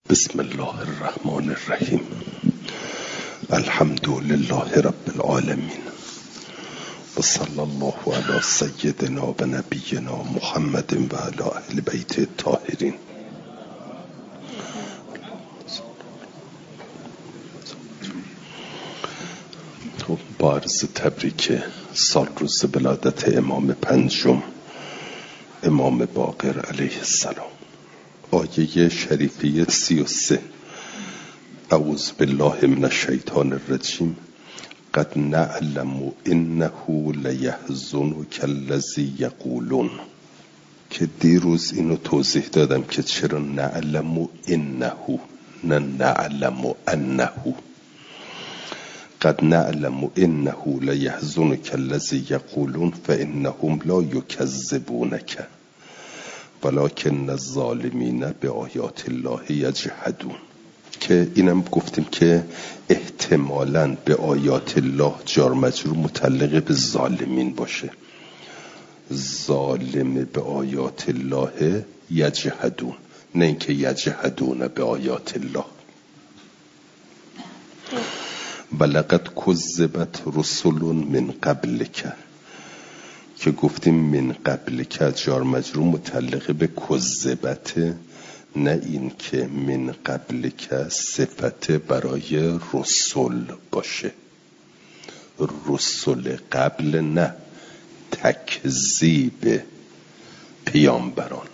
بسم الله الرحمن الرحیم. الحمد لله رب العالمین و صلی الله علی سیدنا و نبینا محمد و علی اهل بیت الطاهرین. با عرض تبریک سال روز ولادت امام پنجم امام باقر علیه السلام. آیه شریفه 33: اعوذ بالله من الشیطان الرجیم. قد نعلم انه لیحزنک الذی یقولون. که دیروز اینو توضیح دادم که چرا نعلم انه نه نعلم انه. قد نعلم انه لیحزنک الذی یقولون فانهم لا یکذبونک ولکن الظالمین بآیات الله یجحدون. که اینم گفتیم که احتمالاً به آیات الله جار مجرور متعلق به ظالمین باشه. ظالم به آیات الله یجحدون، نه اینکه یجحدون به آیات الله. ولقد کذبت رسل من قبلک، که گفتیم من قبل که جار مجرور متعلق به کذبت، نه این که من قبل که صفت برای رسول باشه. رسول قبل نه، تکذیب پیامبران.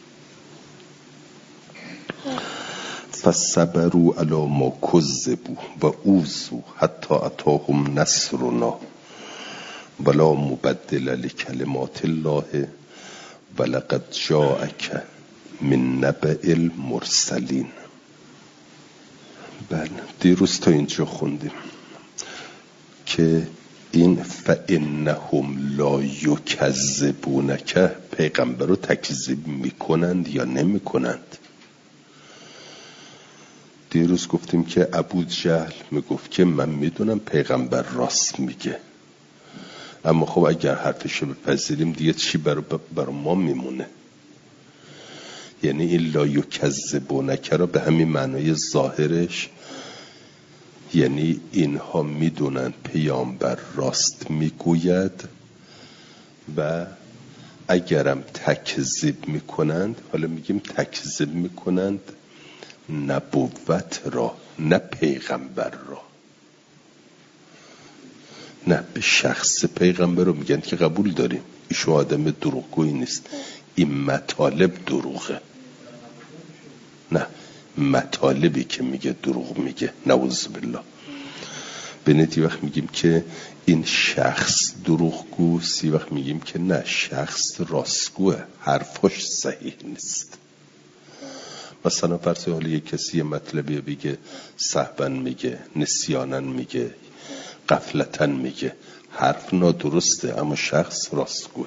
فصبروا علی ما کذبوا و اوذوا حتی اتاهم نصرنا ولا مبدل لکلمات الله ولقد جاءک من نبأ المرسلین. بله، دیروز تا اینجا خوندیم که این فانهم لا یکذبونک، پیغمبر رو تکذیب میکنند یا نمیکنند. دیروز گفتیم که ابو جهل میگفت که من میدونم پیغمبر راست میگه، اما خب اگر حرفشو بپذیریم دیگه چی برای ما میمونه؟ یعنی این لا یکذبونک را به همین معنای ظاهرش، یعنی اینها میدونن پیامبر راست میگوید و اگرم تکذیب میکنند، حالا میگیم تکذیب میکنند نبوت را نه پیغمبر را، نه به شخص پیغمبر رو میگن که قبول داریم ایشو آدم دروغگویی نیست، این مطالب دروغه، نه مطالبی که میگه دروغ میگه، نعوذ بالله. بنید یه وقت میگیم که این شخص دروغگوست، یه وقت میگیم که نه شخص راستگوه، حرفش صحیح نیست. مثلا فرض حالا یک کسی یه مطلبی بگه سهوا میگه، نسیانا میگه، غفلتاً میگه، حرف نادرسته اما شخص راستگوه.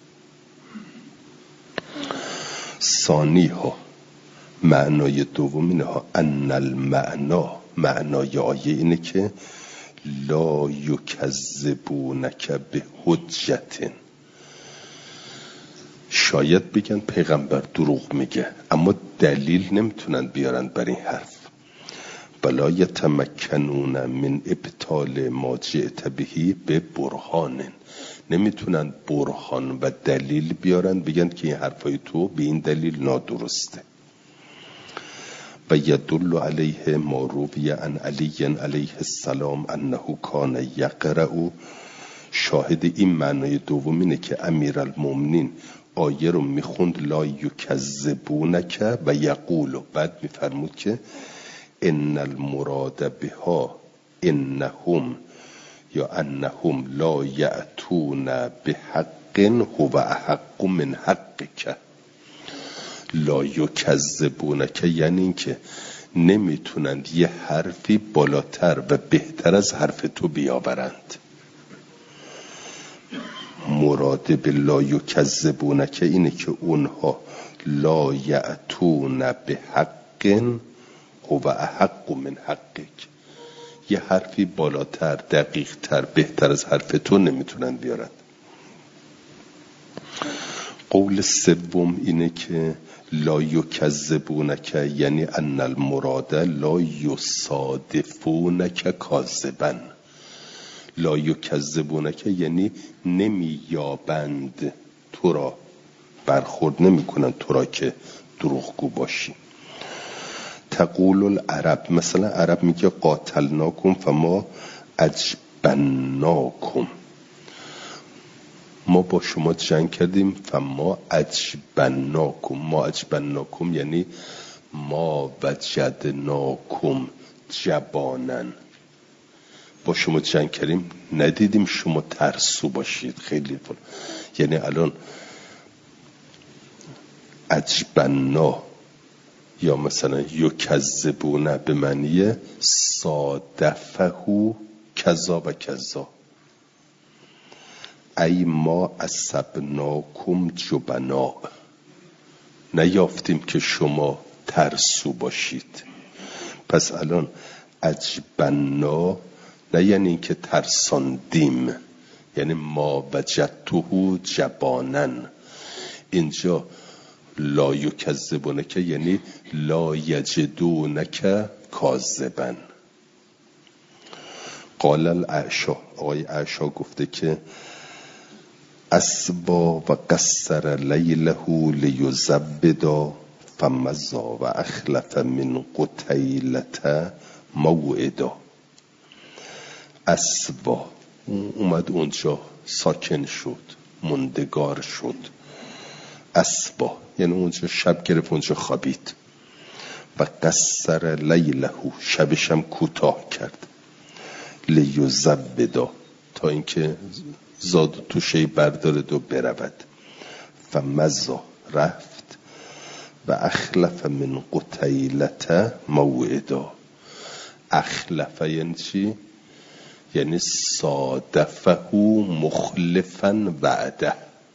ثانی ها، معنای دوم ها، ان المعنا، معنای آیه اینه که لا یکذبونک به حجت. شاید بگن پیغمبر دروغ میگه اما دلیل نمیتونن بیارن بر این حرف. بلا یتمکنون من ابطال ما جئت بهی به برهان، نمیتونن برهان و دلیل بیارن بگن که این حرفای تو به این دلیل نادرسته. و یدل علیه ما روی عن علی علیه السلام انه کان یقرأ. شاهد این معنای دوم اینه که امیرالمومنین آیه رو میخوند لا یکذبونک و یقول، و بعد میفرمود که ان المراد بها انهم یا انهم لا یأتون بحق هو احق من حقک. لا یکذبونک یعنی این که نمیتونند یه حرفی بالاتر و بهتر از حرف تو بیاورند. مراد به لا یکذبونک اینه که اونها لا یأتون بحق هو احق من حقک، یه حرفی بالاتر، دقیق تر، بهتر از حرف تو نمیتونن بیارن. قول سوم اینه که لا یکذبونک، یعنی ان المراد لا یصادفونک کاذبا. لا یکذبونک یعنی نمییابند تو را، برخورد نمی کنند تو را که دروغگو باشی. تقول العرب، مثلا عرب میگه قاتلناکم فما اجبناکم، ما با شما جنگ کردیم. فما اجبناکم، ما اجبناکم یعنی ما وجدناکم جبانن، با شما جنگ کردیم ندیدیم شما ترسو باشید خیلی فر. یعنی الان اجبنا یا مثلا یکذبون به معنی صادفه کذا و کذا، ای ما اصبناکم جبنا، نیافتیم که شما ترسو باشید. پس الان اجبنا نه یعنی که ترساندیم، یعنی ما وجدته جبانن. اینجا لا یکذبونک یعنی لا یجدونک کاذبا. قال الاعشا، آقای اعشا گفته که اسبا و قصر لیله لیزبدا فمزا و اخلف من قتیلت موعدا. اسبا اومد اونجا ساکن شد، مندگار شد. اسبا یعنی اونجا شب گرفت، اونجا خوابید. و قصر لیله، شبشم کوتاه کرد. لیزبدا، تا اینکه زاد توشه بردارد و برود. فمزا، رفت. و اخلف من قتیلت موعدا. اخلف یعنی چی؟ یعنی صادفه مخلفا وعده.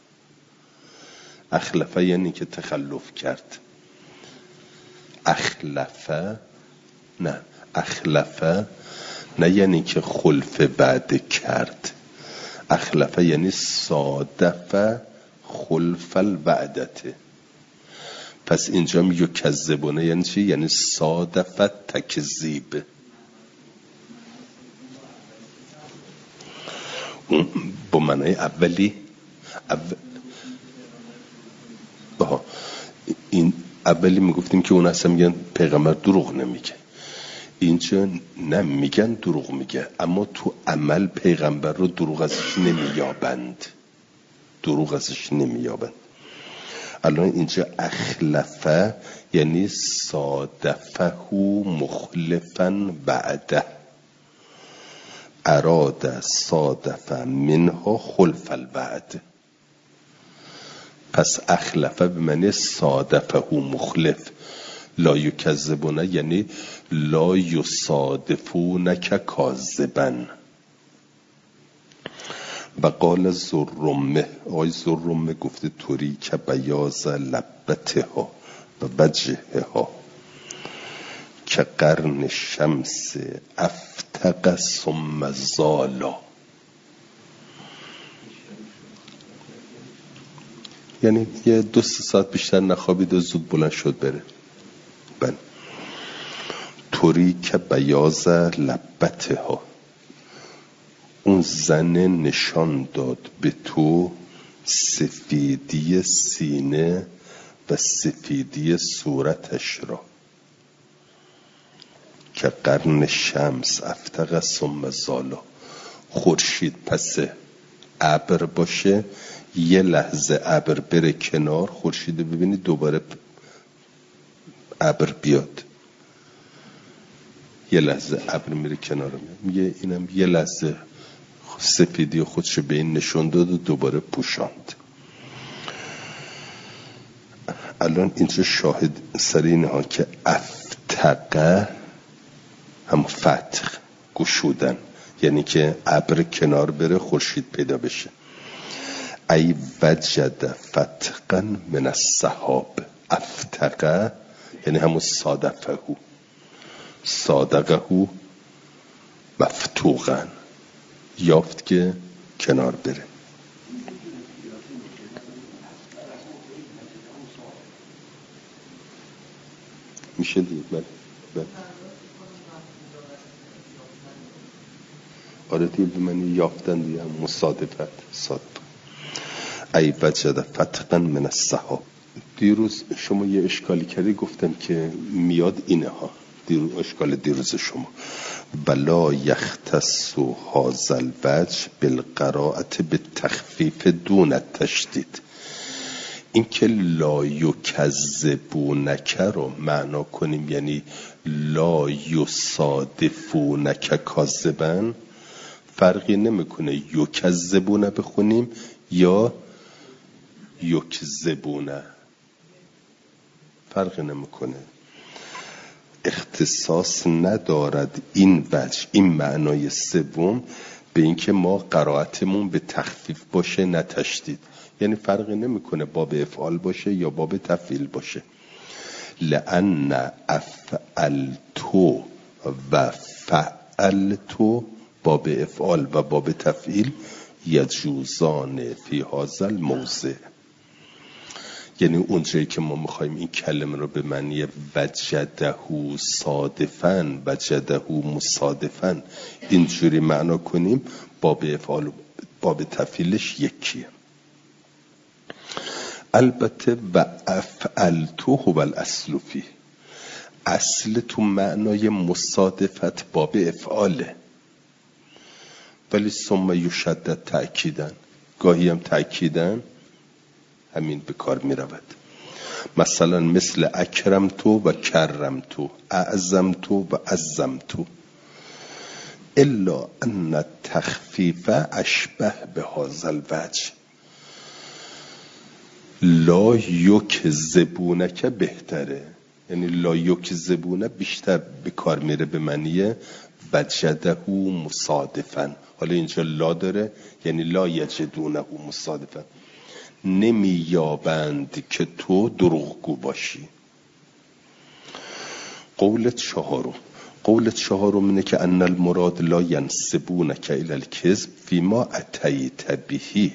اخلفه یعنی که تخلف کرد. اخلفه نه یعنی که خلف بعد کرد. اخلفه یعنی صادفه خلف الوعدته. پس اینجا یکذبونه یعنی چی؟ یعنی صادفه تکذیب. با معنی اولی این اولی میگفتیم که اون اصلا میگن پیغمبر دروغ نمیگه. اینجا نه، میگن دروغ میگه، اما تو عمل پیغمبر رو دروغ ازش نمییابند. الان اینجا اخلفه یعنی صادفه مخلفا بعده. اراد صادفه منها خلف الوعد. پس اخلفه به معنی صادفه مخلف. لا یکذبونه یعنی لا یصادفونک کاذبا. و قال زرمه، آقای زرمه گفته طوری که بیاض لبتها و وجهها که قرن شمس افتق ثم زالا. یعنی یه 2-3 ساعت بیشتر نخوابید و زود بلند شد بره. بله. طوری که بیاض لبتها، اون زن نشان داد به تو سفیدی سینه و سفیدی صورتش را. که قرن شمس افتق ثم زالا، خورشید پس ابر باشه، یه لحظه ابر بره کنار، خورشید ببینید دوباره ابر بیاد. یه لحظه ابر میره کنار، میگه اینم یه لحظه سفیدی خودشو به این نشون داد و دوباره پوشاند. الان اینجا شاهد سر اینه ها که افتقه هم فتح، گشودن، یعنی که ابر کنار بره خورشید پیدا بشه. ای وجد فتقا من السحاب. افتقه یعنی همون صادقه مفتوقا، یافت که کنار بره. میشه دیگه. بله. آره دیگه به معنی یافتن دیگه، مصادفت. ای وجد فتقا من السحاب. دیروز شما یه اشکالی کردی، گفتم که میاد اینه ها. اشکال دیروز شما بلا یختص هذا الوجه بالقراءة بالتخفیف دون التشدید. این که لا یکذبونک رو معنا کنیم یعنی لا یصادفونک کاذبا، فرقی نمیکنه یکذبونه بخونیم یا یکذبونه، فرقی نمیکنه. اختصاص ندارد این وجه، این معنای سوم، به اینکه ما قرائتمون به تخفیف باشه نه تشدید. یعنی فرقی نمیکنه باب افعال باشه یا باب تفعیل باشه. لأن افعلتو و فعلتو، باب افعال و باب تفعیل، یجوزان فی هذا الموضع. یعنی اونجایی که ما میخوایم این کلمه رو به معنی وجده صادفن، وجده مصادفن اینجوری معنا کنیم، باب افعال و باب تفعیلش یکیه. البته و افعلتو هو الاصل فیه، اصل تو معنای مصادفت باب افعاله، ولی ثم یشدد تأکیدن، گاهی هم تأکیدن همین به کار می رود. مثلا مثل اکرمتو و کرمتو، اعظمتو و عظمتو، الا ان التخفیف اشبه به هذا الوجه. لا یکذبونک بهتره، یعنی لا یکذبونه بیشتر به کار میره به معنی وجده مصادفن. حالا اینجا لا داره، یعنی لا یجدونه مصادفن، نمییابند که تو دروغگو باشی. قول چهارم اینه که ان المراد لا ینسبونک الی الکذب فیما اتیت به.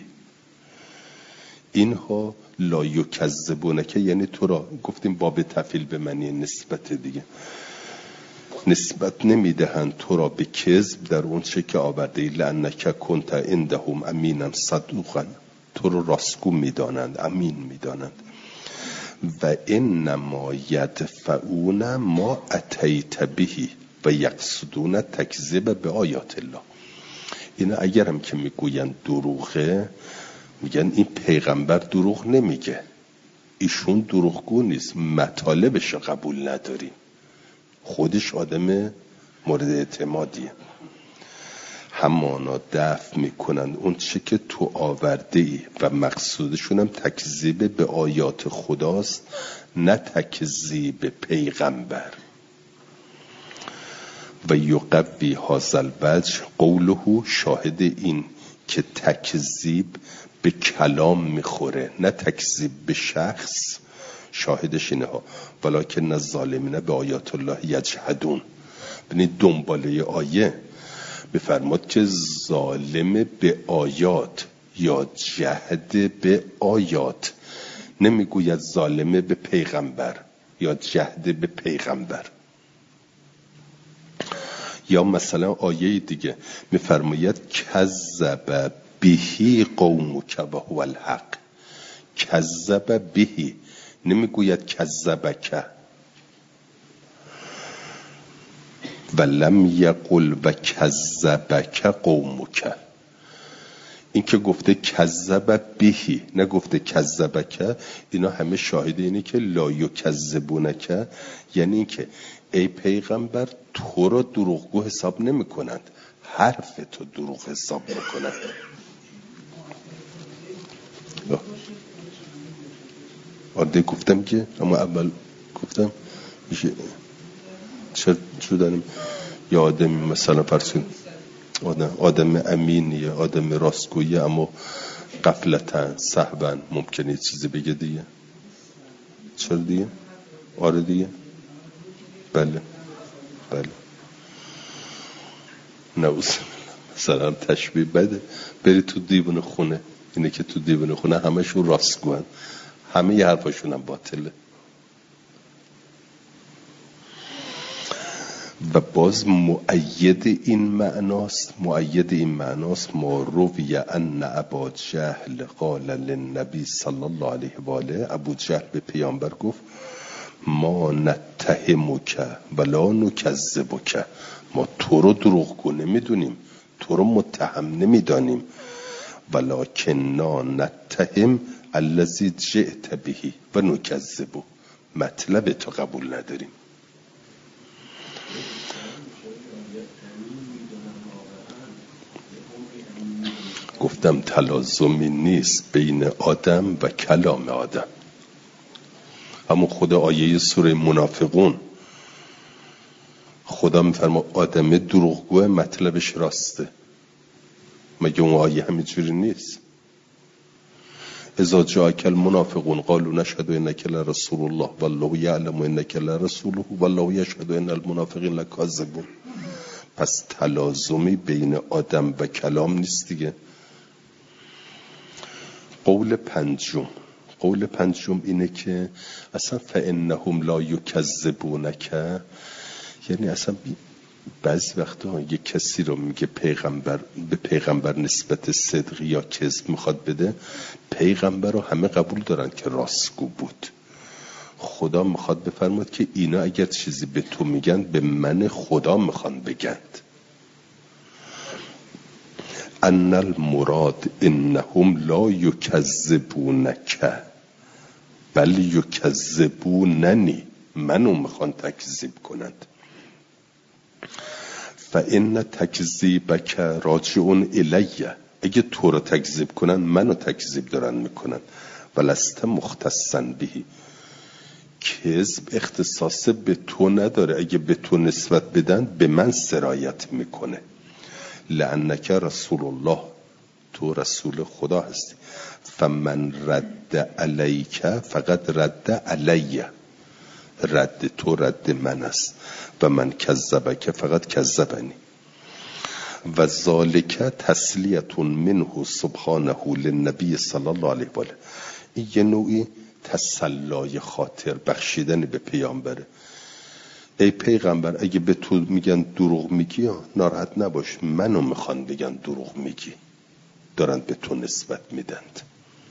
اینها لا یکذبونک یعنی تو را، گفتیم باب تفعیل به معنی نسبت دیگه، نسبت نمیدهند تو را به کذب در اون چه که آورده ای، لانک کنت عندهم امینا صدوقا، تو رو راستگو میدانند، امین میدانند. و انما یدفعون ما اتیت به و یقصدون تکذیب به آیات الله. اینا اگر هم که میگوین دروغه، میگن این پیغمبر دروغ نمیگه، ایشون دروغگو نیست، مطالبش قبول نداریم، خودش آدم مورد اعتمادیه. همانا دفع میکنن اون چه که تو آورده ای و مقصودشون هم تکذیب به آیات خداست، نه تکذیب پیغمبر. و یقوی هذا الوجه قوله، شاهد این که تکذیب به کلام میخوره نه تکذیب به شخص، شاهدش اینه ها ولکن الظالمین به آیات الله یجحدون. یعنی دنباله آیه بفرماد که ظالم به آیات یا جهد به آیات، نمیگوید ظالم به پیغمبر یا جهد به پیغمبر. یا مثلا آیه دیگه میفرماید کذب بهی قومک و هو الحق، کذب بهی، نمیگوید کذبک. و لم یقل و کذبک قومک، این که گفته کذب بهی نگفته کذبک، اینا همه شاهد اینه که لا یکذبونک، یعنی این که ای پیغمبر تو را دروغگو حساب نمی کنند، حرف تو دروغ حساب میکنند. آده گفتم که اما اول گفتم میشه چه داریم یا آدمی مثلا فرسون آدم امینیه، آدم راستگویه، اما غفلتن سهوا ممکنه چیزی بگه دیگه. چرا دیگه؟ آره دیگه، بله نوز مثلا تشبیه بده، بری تو دیوان خونه، اینه که تو دیوان خونه همشون راستگوان، همه ی حرفاشون هم باطله. و باز مؤید این معناست ما روی ان ابا جهل قال للنبی صلی الله علیه و آله، ابو جهل به پیامبر گفت ما نتهمک ولا نکذبک، ما تو رو دروغگو نمیدونیم، تو رو متهم نمیدانیم، ولکننا نتهم الذی جئت به و نکذبه، مطلب تو قبول نداریم. گفتم تلازمی نیست بین آدم و کلام آدم. همون خود آیه سوره منافقون، خدا میفرما آدم دروغگوه مطلبش راسته. مگه اون آیه همینجوری نیست؟ اذا جاءک المنافقون قالوا نشهد انک لرسول الله والله یعلم انک لرسوله والله یشهد ان المنافقین لکاذبون. پس تلازمی بین آدم و کلام نیست دیگه. قول پنجم اینه که اصلا فانهم لا یکذبونک، یعنی اصلا بعضی وقتا یه کسی رو میگه به پیغمبر نسبت صدق یا کذب میخواد بده، پیغمبر رو همه قبول دارن که راستگو بود. خدا میخواد بفرماد که اینا اگر چیزی به تو میگن به من خدا میخوان بگند. ان المراد انهم لا یکذبونک بل یکذبوننی، منو میخوان تکذیب کنند. فان تکذیبک راجع الیه، اگه تو رو تکذیب کنن منو تکذیب دارن میکنن. ولست مختصا بهی، کذب اختصاص به تو نداره، اگه به تو نسبت بدن به من سرایت میکنه. لانک رسول الله، تو رسول خدا هستی. فمن رد علیک فقط رد علیه، رد تو رد من است. و من کذبک فقط کذبنی. و ذالک تسلیة منه سبحانه للنبی صلی الله علیه و آله، این یه نوعی تسلای خاطر بخشیدن به پیامبره. ای پیغمبر اگه به تو میگن دروغ میگی ناراحت نباش، منو میخوان بگن دروغ میگی، دارن به تو نسبت میدند.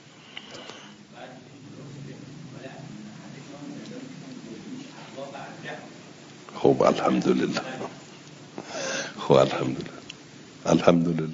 خب الحمدلله، الحمدلله.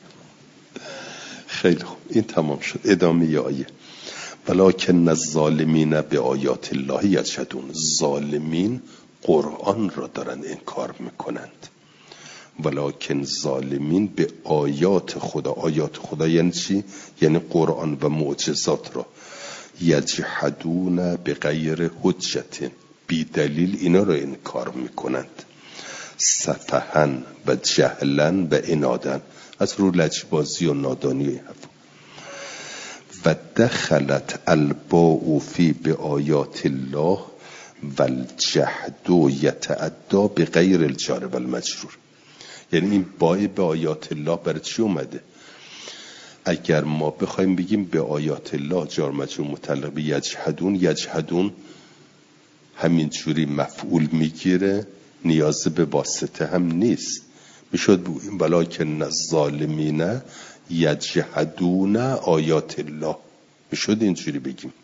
خیلی خوب، این تمام شد. ادامه آیه. ولکن الظالمین به آیات الله یجحدون، ظالمین قرآن را دارن انکار میکنند. ولکن ظالمین به آیات خدا یعنی چی؟ یعنی قرآن و معجزات را، یجحدون به غیر حجت، بی دلیل اینا را انکار میکنند. سفهن و جهلن و عنادن، از رو لجبازی و نادانی و این حرفا. و دخلت الباء فی به آیات الله والجحد یتعدی به غیر الجار والمجرور، یعنی این بای به آیات الله برای چی اومده؟ اگر ما بخوایم بگیم به آیات الله جار مجرور متعلق به یجحدون همین جوری مفعول میگیره، نیاز به واسطه هم نیست. میشد بگیم ولکن الظالمین یجحدون آیات الله، میشد اینجوری بگیم.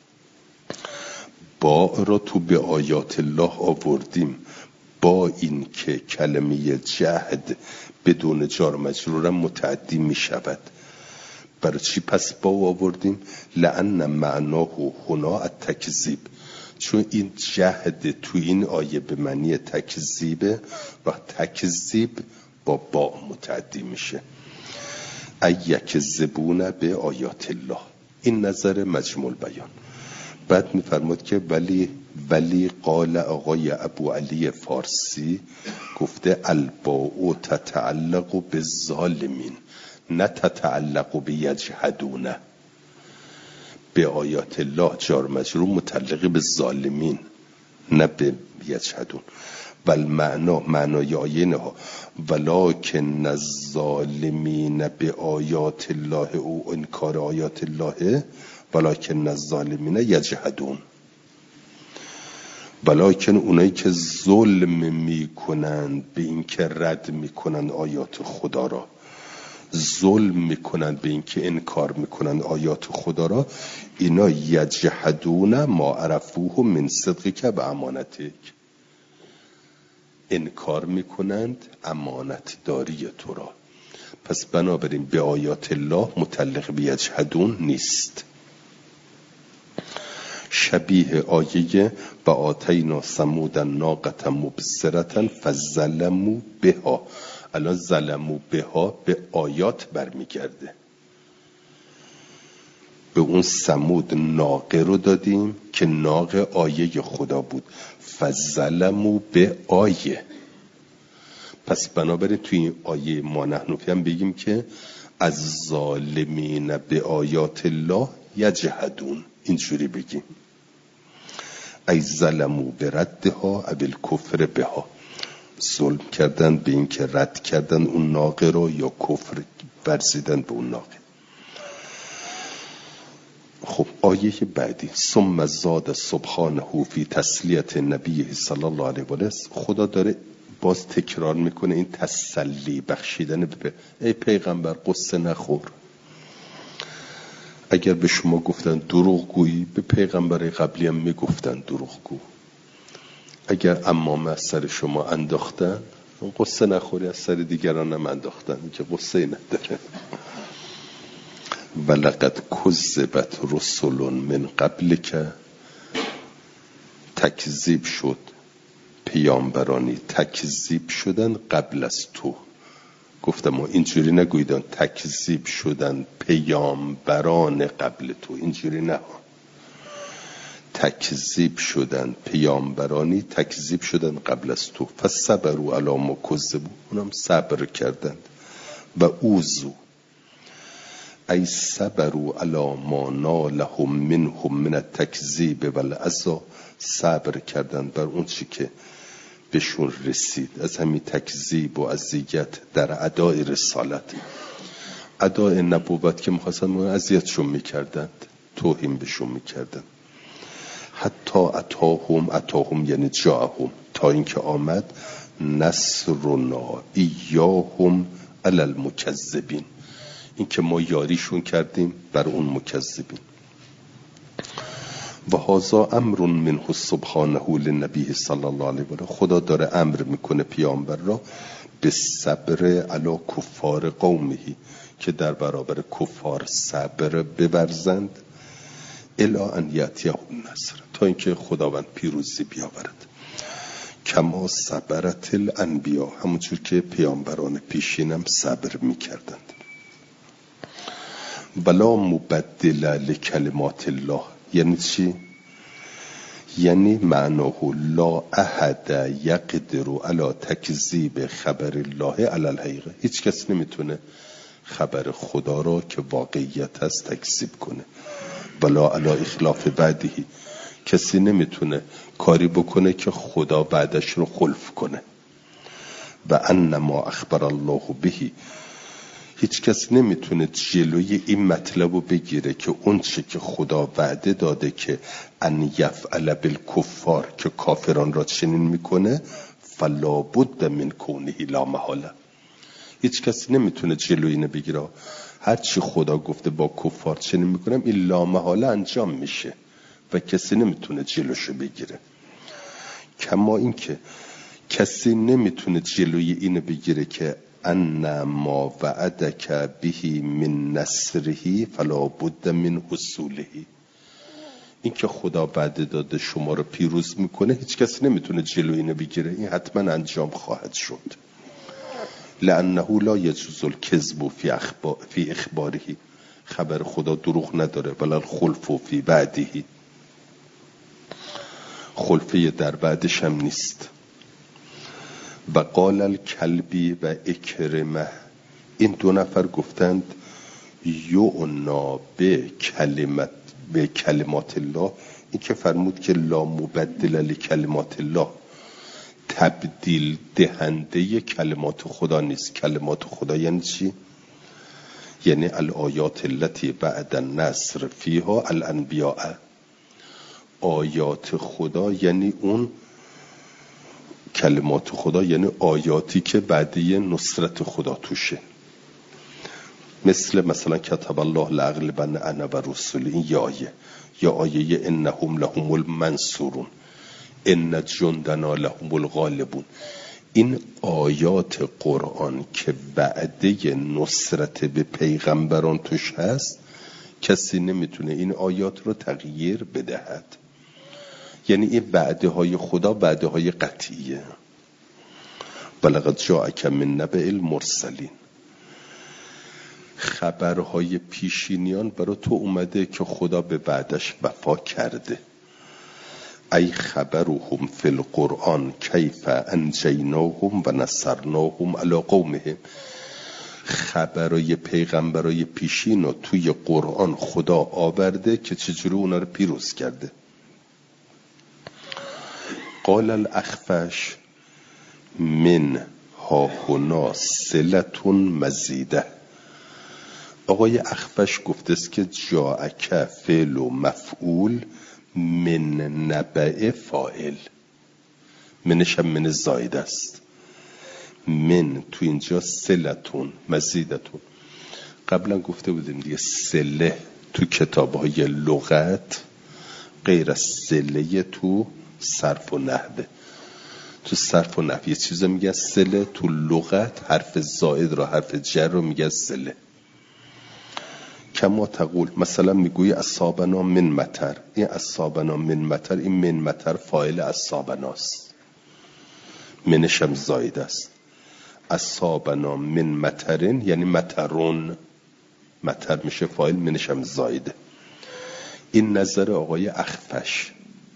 با را تو به آیات الله آوردیم، با این که کلمه جهد بدون جار مجرورم متعدی میشود. برای چی پس با آوردیم؟ لأن معناه هنا التکذیب، چون این جهد تو این آیه به معنی تکذیبه و تکذیب با متعدی میشه. ایکذبون به آیات الله، این نظر مجموع بیان. بعد میفرماد که ولی قال آقای ابو علی فارسی گفته الباء تتعلق بالظالمین نه تتعلق به یجحدون. به آیات الله جار مجرور متعلق به ظالمین نه به یجحدون. معنای آیه نه ولکن الظالمین به آیات الله او انکار آیات الله ولکن الظالمین یجحدون. بلکن اونایی که ظلم میکنند به این که رد میکنند آیات خدا را، ظلم میکنند به این که انکار میکنند آیات خدا را، اینا یجحدون ما عرفوه من صدقک و امانتک، انکار میکنند امانت داری تو را. پس بنابراین به آیات الله متعلق به یجحدون نیست. شبیه آیه و آتینا ثمود الناقة مبصرة فظلموا بها، الان ظلموا بها به آیات برمیگرده. به اون ثمود ناقه رو دادیم که ناقه آیه خدا بود، فظلموا به آیه. پس بنابراین توی این آیه ما نحن هم بگیم که از ظالمین به آیات الله یجحدون، اینجوری بگیم ای ظلموا بردها او الکفر بها، ظلم کردن به این که رد کردن اون ناقه رو یا کفر ورزیدن به اون ناقه. خب آیه بعدی ثم زاد سبحانه فی تسلیت نبی صلی الله علیه و آله، خدا داره باز تکرار میکنه این تسلی بخشیدن به ای پیغمبر قصه نخور. اگر به شما گفتن دروغ گویی، به پیغمبر قبلی هم میگفتن دروغ گو. اگر عمامه از سر شما انداختن، قصه نخوری، از سر دیگران هم انداختن که قصه نداره. ولقد کذبت رسل من قبل که تکذیب شد، پیامبرانی تکذیب شدن قبل از تو. گفتم ما اینجوری نگویدن تکذیب شدن پیامبران قبل تو، اینجوری نه، تکذیب شدن پیامبرانی تکذیب شدن قبل از تو. فصبروا علی ما کذبوا، اونم صبر کردند. و اوذوا ای صبروا علی ما نالهم منهم من التکذیب والاذى، صبر کردند بر اون چی که بهشون رسید از همین تکذیب و اذیت در ادای رسالت، ادای نبوت که می‌خواستن اذیتشون میکردند، توهین بهشون میکردند. حتی اتاهم یعنی جاءهم، تا اینکه آمد نصرنا ایاهم علی المکذبین، این که ما یاریشون کردیم بر اون مکذبین. و هذا امر منه سبحانه للنبی صلی الله علیه و آله، خدا داره امر میکنه پیامبر را به صبر علی کفار قومه، که در برابر کفار صبر بورزند، الی ان یأتیهم النصر، تا اینکه خداوند پیروزی بیاورد. کما صبرت الانبیا، همونجور که پیامبران پیشینم صبر میکردند. ولا مبدل لکلمات الله، یعنی چی؟ یعنی معناه لا احد یقدر علی تکذیب خبر الله علی الحقیقه، هیچ کس نمیتونه خبر خدا را که واقعیت هست تکذیب کنه. ولا علی اخلاف بعده، کسی نمیتونه کاری بکنه که خدا بعدش رو خلف کنه. و انما اخبر الله بهی، هیچ کس نمیتونه جلوی این مطلب رو بگیره که اون چه که خدا وعده داده که ان یفعل بالکفار، که کافران را چنین میکنه، فلا بد من کونه لا محاله، هیچ کس نمیتونه جلوی اینو بگیره. هر چی خدا گفته با کفار چنین میکنم، این لا محاله انجام میشه و کسی نمیتونه جلوشو بگیره. کما این که کسی نمیتونه جلوی اینو بگیره که ان ما وعدک به من نصره فلا بد من حصوله، این که خدا وعده داده شما رو پیروز میکنه، هیچ کسی نمیتونه جلوی اینو بگیره، این حتما انجام خواهد شد. لانه لا یجوز الکذب فی اخباره، خبر خدا دروغ نداره. ولا الخلف فی وعده، خلفه در بعدش هم نیست. و قال الکلبی و اکرمه، این دو نفر گفتند یعنا به کلمات الله، این که فرمود که لا مبدل لکلمات الله، تبدیل دهنده کلمات خدا نیست. کلمات خدا یعنی چی؟ یعنی الآیات التي بعد النصر فیها الانبیاء، آیات خدا یعنی اون کلمات خدا، یعنی آیاتی که بعدی نصرت خدا توشه. مثلا کتب الله لاغلبن انا و رسولی، این یا آیه انهم لهم المنصورون ان جندنا لهم الغالبون. این آیات قرآن که بعده نصرت به پیغمبران توش هست، کسی نمیتونه این آیات رو تغییر بدهد. یعنی این بعده های خدا بعده های قطعیه. ولقد جاءک من نبأ المرسلین، خبرهای پیشینیان برای تو اومده که خدا به بعدش وفا کرده. ای خبرهم فی القرآن کیف انجیناهم و نصرناهم علی قومهم. خبرای پیغمبرای پیشین رو توی قرآن خدا آورده که چجوری اونا رو پیروز کرده. قال الاخفش من هاهنا صلة مزیده. آقای اخفش گفته است که جاءک فعل و مفعول، من نبع فاعل، منش هم من زاید است. من تو اینجا صلتون مزیدتون. قبلا گفته بودیم دیگه صله تو کتاب‌های لغت غیر از صله تو صرف و نحوه. تو صرف و نحوه یه چیز میگه صله، تو لغت حرف زائد رو، حرف جر رو میگه صله. کما تقول، مثلا میگوی اصابنا من مطر. این اصابنا من مطر، این من مطر فاعل اصابناست، منش هم زائد است. اصابنا من مطرن یعنی مطرون، مطر میشه فاعل، منش هم زائده. این نظر آقای اخفش.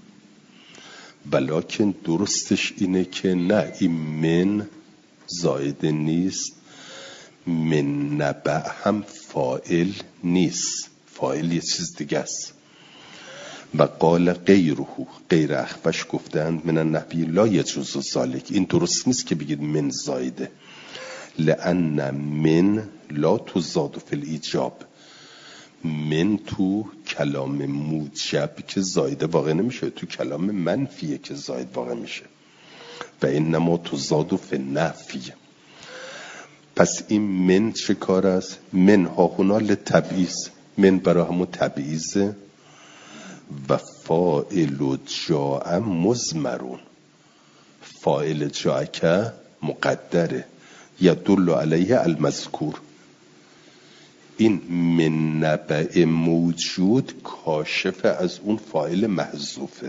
بلکن درستش اینه که نه، این من زائده نیست، من نبع هم فاعل نیست، فاعل یه چیز دیگه است. و قال غیره، غیر اخفش گفتند من النحوی لا یجوز ذلک، این درست نیست که بگید من زائده. لأن من لا تزاد فی الایجاب، من تو کلام موجب که زائده واقع نمیشه، تو کلام منفیه که زائد واقع میشه. و انما تزاد فی النفی. پس این من چه کار است؟ من ها هنا لتبعیض، من برای همون تبعیضه. و فاعل جاء مضمرون، فاعل جاء که مقدره، یدل علیه المذکور. این من نبع موجود کاشف از اون فاعل محذوفه.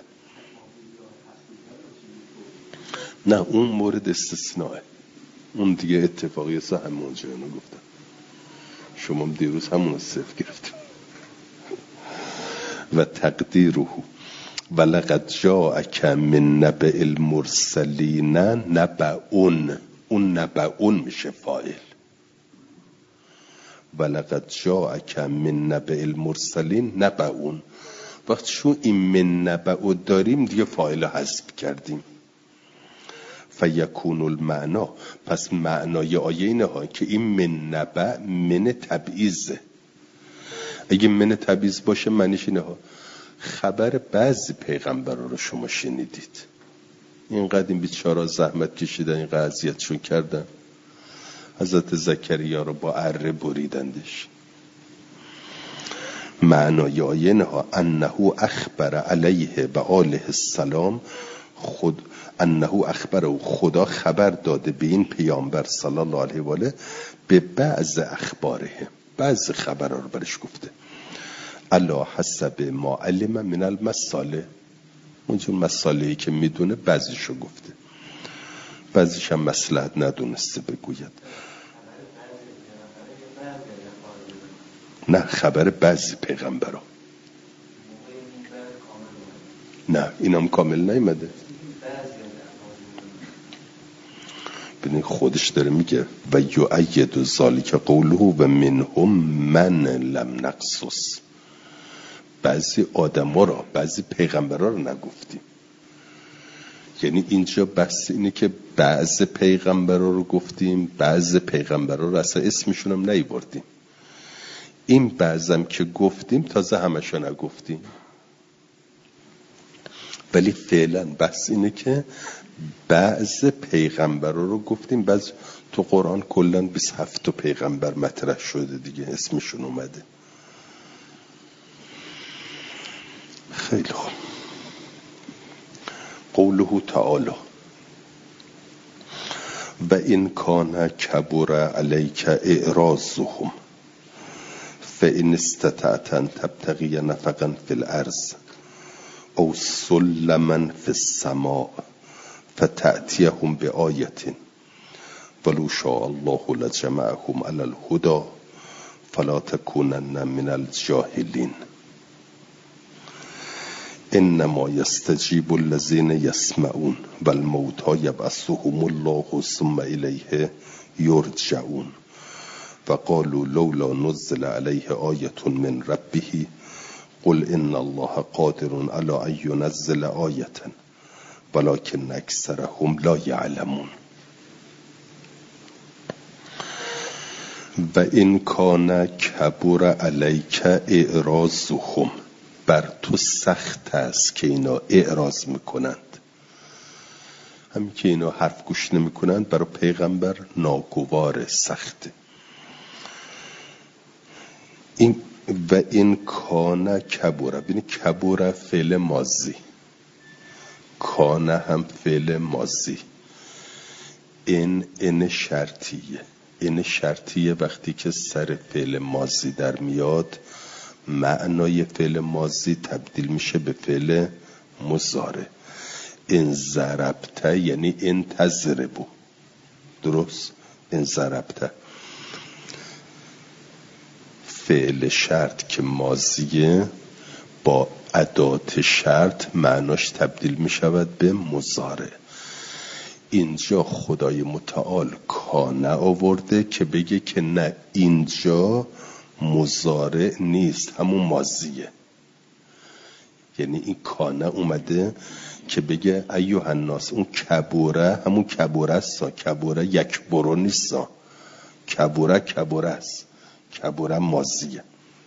نه اون مورد استثناءه، اون دیگه اتفاقی است. همونجا اینو گفتم، شما دیروز همون صفر گرفتیم. و تقدیره ولقد جاءک من نبأ المرسلین نبأون، اون نبأون میشه فاعل. ولقد جاءک من نبأ المرسلین نبأون. وقتی شو این من نبأ داریم دیگه فاعل حذف کردیم. فیکون المعنا، پس معنای آیه اینه ها که این من نبأ من تبعیضه. اگه من تبعیض باشه معنیش اینه ها خبر بعضی پیغمبرا رو شما شنیدید، اینقدر این بیچارا زحمت کشیدن، اینقدر اذیتشون کردن، حضرت زکریا رو با اره بریدندش. معنای آیه اینه ها انه اخبر علیه و آله السلام، خود انه اخبره، خدا خبر داده به این پیامبر صلی الله علیه و آله به بعض اخباره، بعض خبرها رو برش گفته. علی حسب ما علم من المصالح، اونجور مصالحی که میدونه بعضیشو گفته، بعضیش هم مصلحت ندونسته بگوید. نه خبر بعضی پیغمبرها، نه اینم کامل نیامده. ببین خودش داره میگه و یؤید ذلک قوله و منهم من لم نقصص. بعضی آدما را، بعضی پیغمبرا رو نگفتیم. یعنی اینجا بحث اینه که بعض پیغمبرا رو گفتیم، بعض پیغمبرا رو اصلا اسمشون هم نیاوردیم. این بعضم که گفتیم تازه همشو نگفتیم. ولی فعلا بحث اینه که بعض پیغمبرا رو گفتیم، بعض تو قرآن کلن 27 پیغمبر مطرح شده دیگه، اسمشون اومده. خیلی خوب. قوله تعالی و این کان کبر علیک اعراضهم فإن استطعت ان تبتغی نفقا فی الارض او سلما فی السماء فتأتیهم بآیة ولو شاء الله لجمعهم علی الهدى فلا تکونن من الجاهلین انما یستجیب الذین یسمعون والموتى یبعثهم الله ثم الیه یرجعون وقالوا لولا نزل علیه آیة من ربه قل ان الله قادر علی ان ینزل آیة ولكن اکثرهم لا یعلمون. و این کان کبر علیک اعراضهم، بر تو سخت است که اینا اعراض میکنند، همین که اینا حرف گوش نمیکنند برای پیغمبر ناگوار سخته. و این کان کبر، ببین کبر فعل ماضی، کان هم فعل ماضی، این شرطیه. این شرطیه وقتی که سر فعل ماضی در میاد معنای فعل ماضی تبدیل میشه به فعل مضارع. این ضربته یعنی این تضربو، درست؟ این ضربته فعل شرط که ماضیه با ادات شرط معناش تبدیل میشود به مضارع. اینجا خدای متعال کانه آورده که بگه که نه، اینجا مضارع نیست، همون ماضیه. یعنی این کانه اومده که بگه ایها الناس، اون کبوره همون کبوره است، کبوره یک برو نیست، کبوره کبوره است، کبوره ماضیه.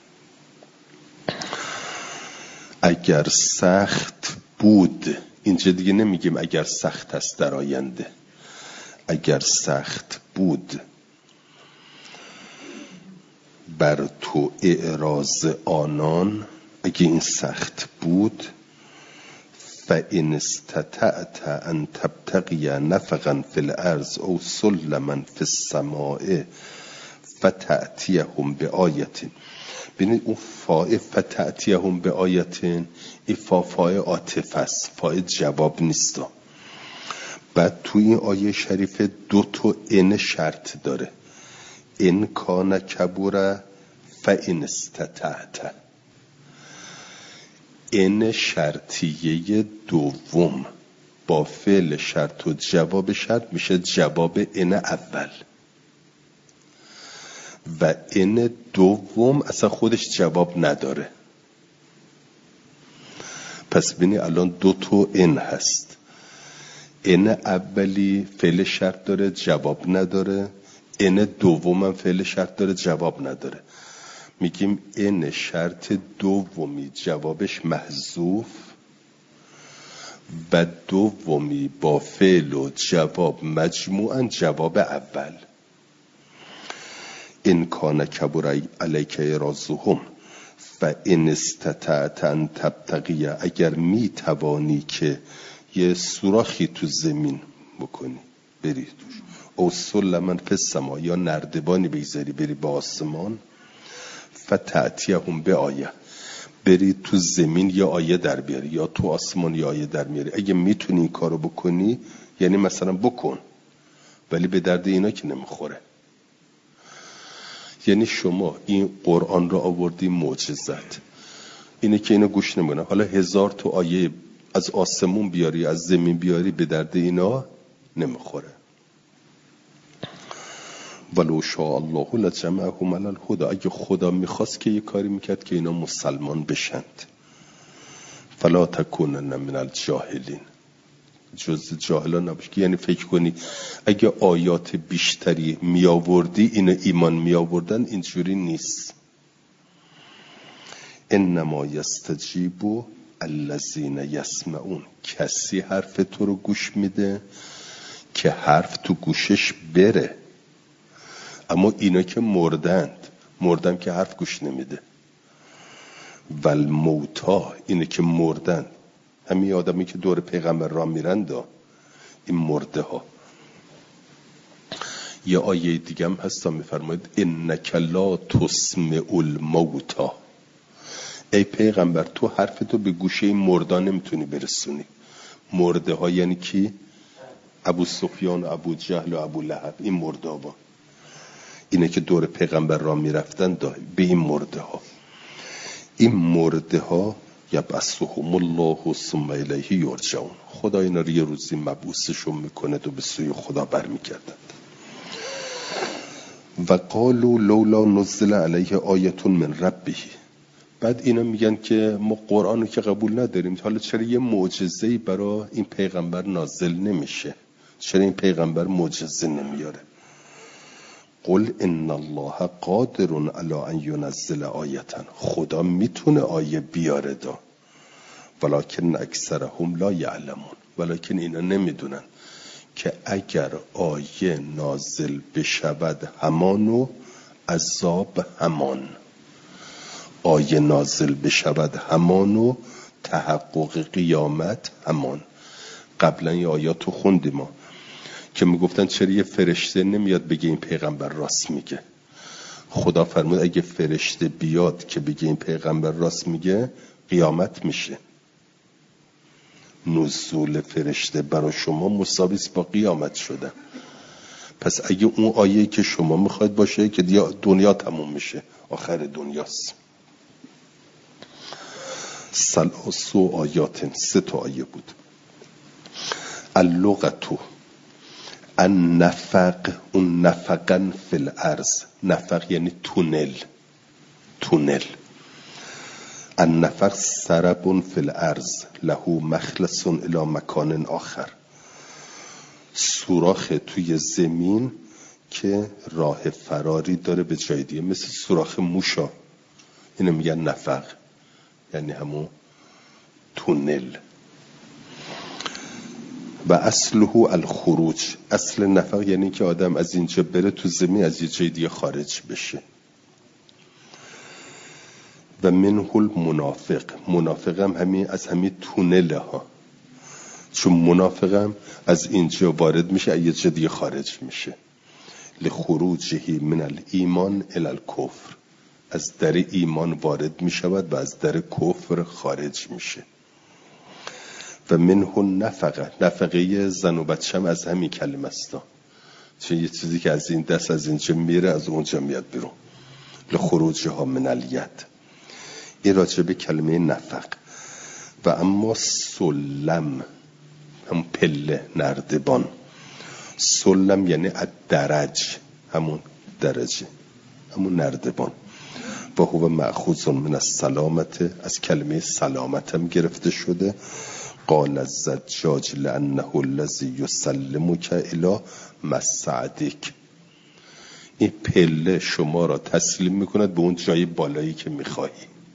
اگر سخت بود، اینجا دیگه نمیگیم اگر سخت است در آینده، اگر سخت بود بر تو اعراض آنان، اگه این سخت بود، فإن استطعت ان تبتغی نفقا فی الارض او سلما فی السماء فتأتیهم بآیة. ببینید اون فاء فتأتیهم بآیة، این فاء عاطفه است، فاء جواب نیست. بعد تو این آیه شریف دو تا ان شرط داره، ان کان کبوره فإن استطعت. ان شرطیه دوم با فعل شرط و جواب شرط میشه جواب ان اول، و ان دوم اصلا خودش جواب نداره. پس ببینی الان دو تا ان هست، ان اولی فعل شرط داره جواب نداره، ان دوم فعل شرط داره جواب نداره. میگیم ان شرط دومی جوابش محذوف و دومی با فعل و جواب مجموعاً جواب اول. ان کان کبر علیک اعراضهم فإن استطعت ان تبتغی، اگر می توانی که یه سوراخی تو زمین بکنی بری توش، او سلما فی السماء، یا نردبانی بگذاری بری به آسمان، فتأتیهم بآیه، بری تو زمین یا آیه در بیاری یا تو آسمان یا آیه در میاری. اگه میتونی این کارو بکنی یعنی مثلا بکن، ولی به درد اینا که نمیخوره. یعنی شما این قرآن رو آوردی معجزت، اینه که اینو گوش نمونه، حالا 1000 تا آیه از آسمون بیاری از زمین بیاری به درد اینا نمیخوره. ولو شاء الله لجمعهم علی الهدى، اگه خدا میخواست که یه کاری میکرد که اینا مسلمان بشند. فلا تکونن من الجاهلین، جز جاهلان نباش. یعنی فکر کنی اگه آیات بیشتری می آوردی اینو ایمان می آوردن، اینجوری نیست. انما یستجیب الذین یسمعون، کسی حرف تو رو گوش میده که حرف تو گوشش بره. اما اینا که مردن که حرف گوش نمیده. والموتا، اینه که مردن، همین آدمی که دور پیغمبر را میرند، این مرده ها. یه آیه دیگه هم هست میفرماید انک لا تسمع الموتا، ای پیغمبر تو حرفتو به گوشه این مردان نمیتونی برسونی. مرده ها یعنی کی؟ ابو سفیان و ابو جهل و ابو لهب، این مرده ها. اینه که دور پیغمبر را میرفتن به این مرده ها. این مرده ها یبعثهم الله ثم الیه یرجعون، خدا اینا رو یه روزی مبعوثشون میکنه و به سوی خدا برمیگردند. و قالوا لولا نزل علیه آیه من ربه، بعد اینا میگن که ما قرآن رو که قبول نداریم، حالا چرا یه معجزه‌ای برای این پیغمبر نازل نمیشه؟ چرا این پیغمبر معجزه نمیاره؟ قل ان الله قادر علی ان ینزل آیه، خدا میتونه آیه بیاره دا، ولکن اکثرهم لا یعلمون، ولکن اینا نمیدونن که اگر آیه نازل بشود همانو عذاب همان، آیه نازل بشود همانو تحقق قیامت همان. قبلا یه آیاتو خوندیم ما که میگفتن چرا یه فرشته نمیاد بگه این پیغمبر راست میگه. خدا فرمود اگه فرشته بیاد که بگه این پیغمبر راست میگه، قیامت میشه. نزول فرشته برای شما مساوی با قیامت شدن. پس اگه اون آیه که شما میخواید باشه که دنیا تموم میشه، آخر دنیاست. سلاسو آیات، 3 آیه بود. اللغتو النفق، اون نفقن فی الارض، نفق یعنی تونل. النفق سرب فی الارض له مخلص الی مکان آخر، سوراخ توی زمین که راه فراری داره به جای دیگه، مثل سوراخ موشا. اینو میگن نفق، یعنی همون تونل. و اصله الخروج، اصل نفق یعنی که آدم از اینجا بره تو زمین، از یه جای دیگه خارج بشه. و منه المنافق، منافق هم از همین تونله ها، چون منافق هم از اینجا وارد میشه، از یه جای دیگه خارج میشه. لخروجه من الایمان الی الکفر، از در ایمان وارد میشود و از در کفر خارج میشه. و منه نفقه زن و بچه هم از همین کلمه است، چون یه چیزی که از این دست از اینجا میره از اونجا میاد بیرون. لخروجها من الید، این راجع به کلمه نفق. و اما سلم، هم پله، نردبان. سلم یعنی الدرج، همون درجه، همون نردبان. و هو مأخوذ من السلامت، از کلمه سلامت هم گرفته شده. قال الزجاج لانه الذی یسلمک الی مسعدک، این پله شما را تسلیم میکند به اون جای بالایی که میخواهی.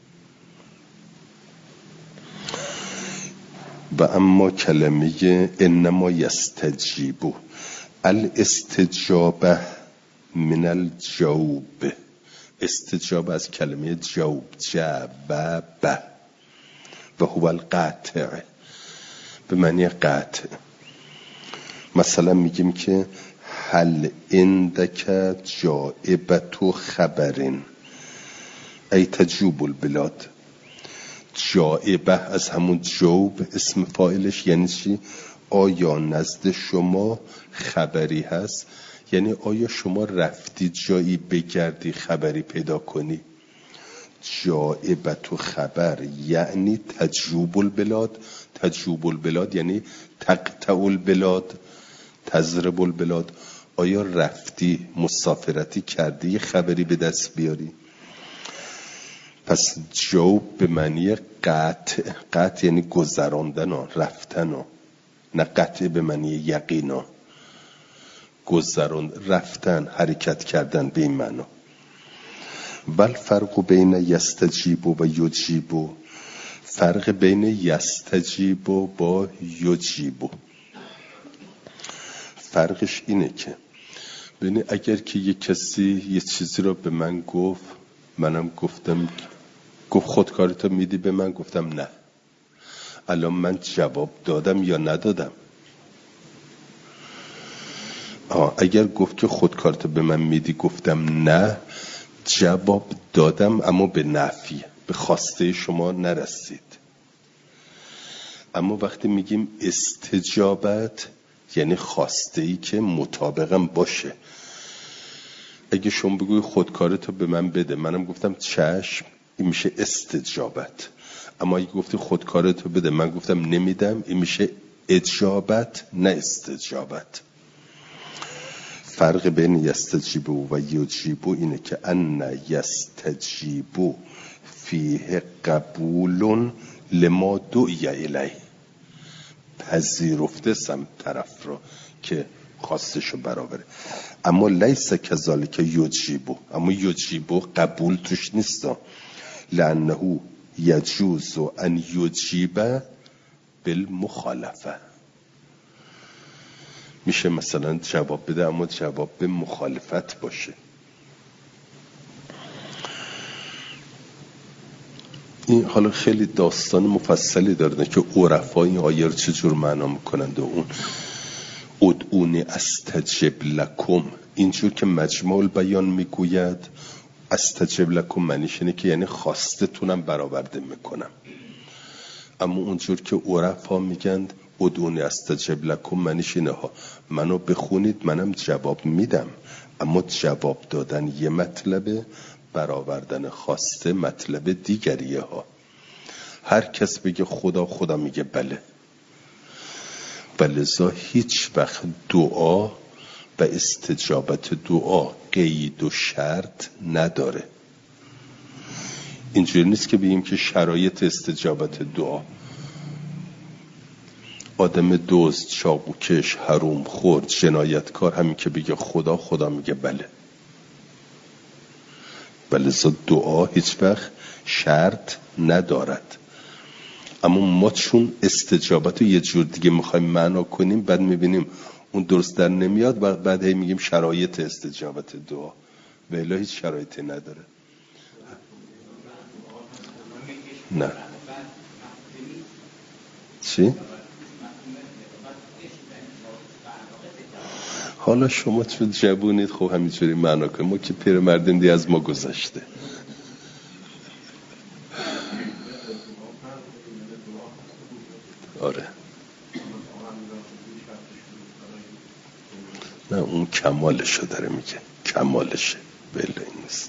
و اما کلمه انما یستجیبو، الاستجابه من الجوب، استجابه از کلمه جوب، جبه، و هو القطع، به معنی قطع. مثلا میگیم که هل عندک جائبت خبرین ای تجوب البلاد. جائبه از همون جوب، اسم فاعلش یعنی چی؟ آیا نزد شما خبری هست؟ یعنی آیا شما رفتی جایی بگردی خبری پیدا کنی؟ جائبت و خبر یعنی تجوب البلاد. تجوب البلاد یعنی تقطع البلاد، تضرب البلاد. آیا رفتی مسافرتی کردی خبری به دست بیاری؟ پس جوب به معنی قطع، قطع یعنی گذراندن و رفتن و، نه قطع به معنی یقین، گذراند، رفتن، حرکت کردن به این معنا. بل فرق بین یستجیب و یجیب، فرق بین یستجیب و با یجیب، فرقش اینه که ببین اگر که یک کسی یه چیزی رو به من گفت، منم گفتم، گفت خودکارتو میدی به من، گفتم نه، الان من جواب دادم یا ندادم؟ اگر گفت که خودکارتو به من میدی، گفتم نه، جواب دادم اما به نفی، به خواسته شما نرسید. اما وقتی میگیم استجابت یعنی خواسته ای که مطابقم باشه. اگه شما بگوی خودکارتو به من بده، منم گفتم چشم، این میشه استجابت. اما اگه گفتی خودکارتو بده، من گفتم نمیدم، این میشه اجابت نه استجابت. فرق بین یستجیبو و یجیبو اینه که ان یستجیبو فیه قبول لما دعی الیه، پذیرفته سم طرف رو که خواستشو برآوره. اما لیس کذالک یجیبو، اما یجیبو قبول توش نیست، لانه یجوز ان یجیب بالمخالفه. میشه مثلا جواب بده اما جواب به مخالفت باشه. این حالا خیلی داستان مفصلی داره که عرفا این آیه رو چجور معنا میکنند و اون ادعونی استجب لکم، اینجور که مجموع البیان میگوید استجب لکم معنیش اینه که یعنی خواستتونم برآورده میکنم. اما اونجور که عرفا میگن ادعونی استجب لکم معنیش اینه ها منو بخونید منم جواب میدم، اما جواب دادن یه مطلبه، برآوردن خواسته مطلب دیگریه ها. هر کس بگه خدا، خدا میگه بله. ولذا هیچ وقت دعا و استجابت دعا قید و شرط نداره. اینجوری نیست که بگیم که شرایط استجابت دعا آدم دزد، چاقوکش، حروم خورد، جنایتکار همین که بگه خدا، خدا میگه بله. ولذا دعا هیچ وقت شرط ندارد. اما ما چون استجابت رو یه جور دیگه میخوایم معنا کنیم، بعد میبینیم اون درست در نمیاد و بعد هی میگیم شرایط استجابت دعا، و الا هیچ شرایطی نداره. نه چی؟ حالا شما چون جوونید خب همینجوری معنا کنیم، ما که پیرمردیم دی از ما گذشته. آره نه اون کمالشو داره میگه، کمالشه، بله این نیست.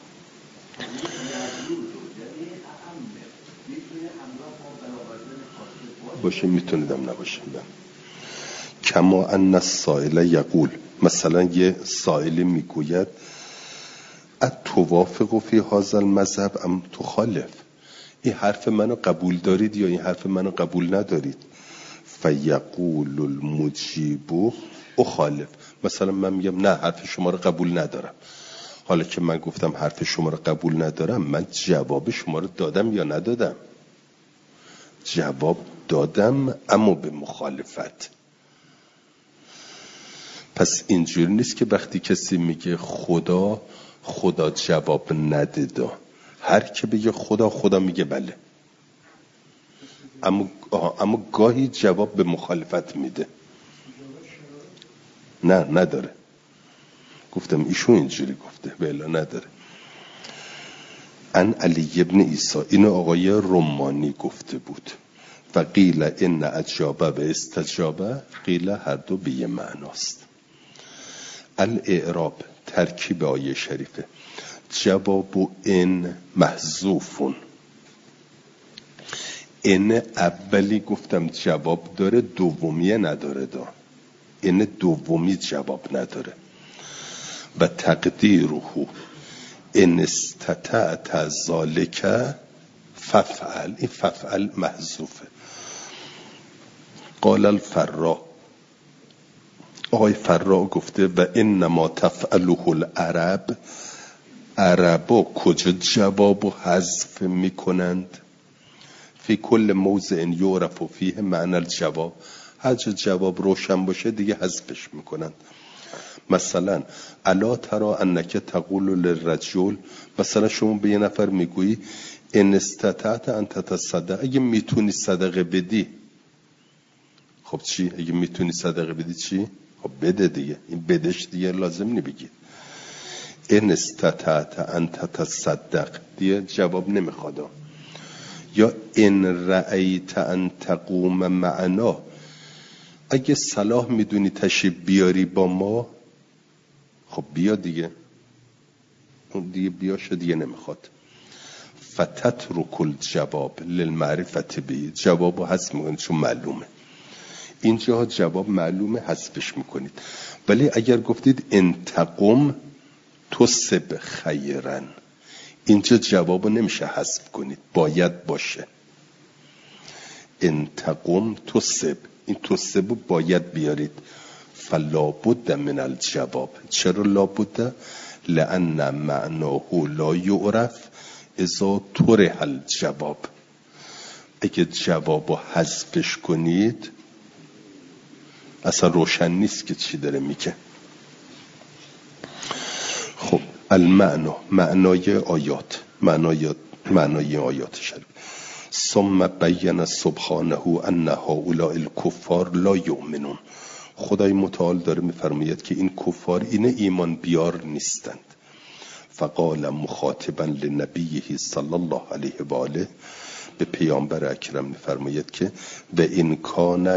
باشه میتونیدم نباشم. کما ان السائل یقول، مثلا یه سائلی میگوید اتوافق فی هذا المذهب ام تخالف، این حرف منو قبول دارید یا این حرف منو قبول ندارید؟ فیقول المجیب اخالف، مثلا من میگم نه حرف شما رو قبول ندارم. حالا که من گفتم حرف شما رو قبول ندارم، من جواب شما رو دادم یا ندادم؟ جواب دادم اما به مخالفت. پس اینجوری نیست که وقتی کسی میگه خدا، خدا جواب نده. هر که بگه خدا، خدا میگه بله. اما گاهی جواب به مخالفت میده. نه نداره. گفتم ایشون اینجوری گفته، بله نداره. ان علی ابن عیسی، اینو آقای رمانی گفته بود. و قیل ان اجابه و استجابه، قیل هر دو به یه معناست. الاعراب ترکیب آیه شریفه. جواب ان محذوفون، ان اولی گفتم جواب داره، دومیه نداره. ان دومی جواب نداره. و تقدیره ان استطعت ذالک ففعل، این ففعل محذوفه. قال الفراء، آقای فراء گفته و انما تفعله العرب، عربا کجا جواب و حذف میکنند؟ فی کل موضع یعرف فیه معنی الجواب، هر جا جواب روشن باشه دیگه حذفش میکنن. مثلا الا ترى انک تقول للرجل، مثلا شما به یه نفر میگویی ان استطعت ان تتصدق، اگه میتونی صدقه بدی. خب چی؟ اگه میتونی صدقه بدی چی؟ خب بده دیگه، این بدش دیگه لازم نمیگی. ان استطعت ان تتصدق دیگه جواب نمیخواد. یا ان رأیت ان تقوم معنا، اگه صلاح میدونی تشریف بیاری با ما، خب بیا دیگه، اون دیگه بیاشو دیگه نمیخواد. فتترک الجواب للمعرفت به، جوابو حذف میکنید چون معلومه. اینجا جواب معلومه حذفش میکنید. ولی اگر گفتید انتقم تصب خیرا، اینجا جوابو نمیشه حذف کنید، باید باشه. انتقم تصب، این تصبو باید بیارید. فلا بد من الجواب، چرا لا بد؟ لان معناه لا یعرف اذا طرح الجواب، اگه جوابو حذفش کنید اصلا روشن نیست که چی داره میگه. خب المعنى، معنای آیات، معنای آیات شریف. ثم بین سبحانه ان هؤلاء الکفار لا یؤمنون، خدای متعال داره میفرماید که این کفار این ایمان بیار نیستند. فقال مخاطبا لنبیه صلی الله علیه و آله، به پیامبر اکرم میفرماید که و این کان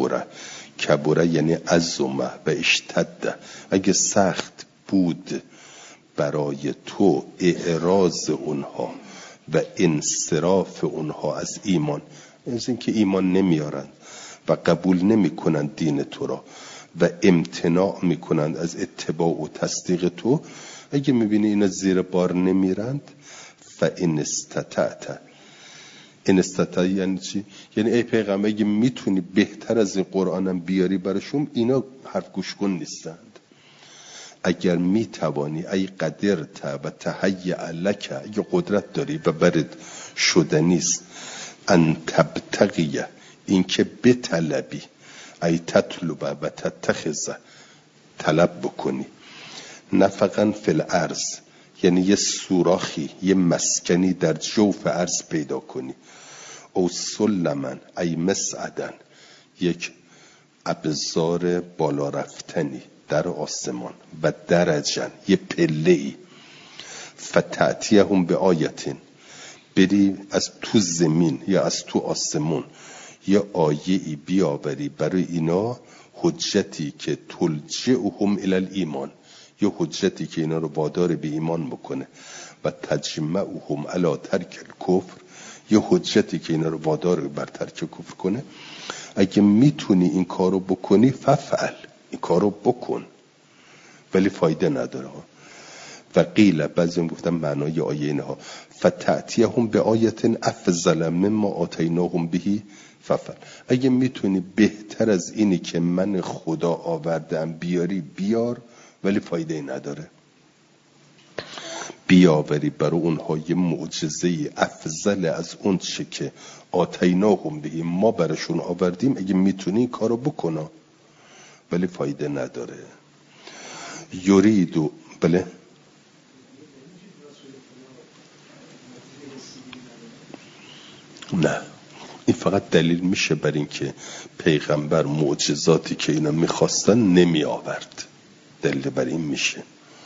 کبره یعنی عظمه و اشتد، اگه سخت بود برای تو اعراض اونها و انصراف اونها از ایمان، از اینکه ایمان نمیارن و قبول نمیکنن دین تو را و امتناع میکنن از اتباع و تصدیق تو، اگه میبینی اینا زیر بار نمیرند، فان استطعت، این استطاع یعنی چی؟ یعنی ای پیغمبر اگه میتونی بهتر از این قرآنم بیاری براشون، اینا حرف گوش کن نیستند. اگر میتوانی ای قدرت و تهیع لک، اگه قدرت داری و برد شدنیست، ان تبتغیه، این که بطلبی، ای تطلب و تتخذ، طلب بکنی، نفقا فی الارض یعنی یه سوراخی، یه مسکنی در جوف ارض پیدا کنی، او سلمن ای مسعدن، یک ابزار بالا رفتنی در آسمان، و درجن یه پله‌ای، فتأتیهم به آیتین، بری از تو زمین یا از تو آسمون یه آیه‌ای بیاوری برای اینا، حجتی که تلجئهم الی الایمان، یه حجتی که اینا رو وادار به ایمان بکنه، و تجمعهم علی ترک الکفر، یه حجتی که اینا رو وادار بر ترک کفر کنه. اگه میتونی این کارو بکنی ففعل، این کارو بکن، ولی فایده نداره. و قیل، بعضی گفتن معنای آیه اینها، فتأتیهم به آیت افضل مما آتیناهم بهی ففعل، اگه میتونی بهتر از اینی که من خدا آوردم بیاری بیار، ولی فایده نداره. بیاوری برای اونها یه معجزه افضل از اون چه که آتیناهم بهی، ما براشون آوردیم، اگه میتونی این کارو بکنا، ولی فایده نداره. یریدو، بله نه، این فقط دلیل میشه بر این که پیغمبر معجزاتی که اینا میخواستن نمی آورد، دلیل بر این میشه.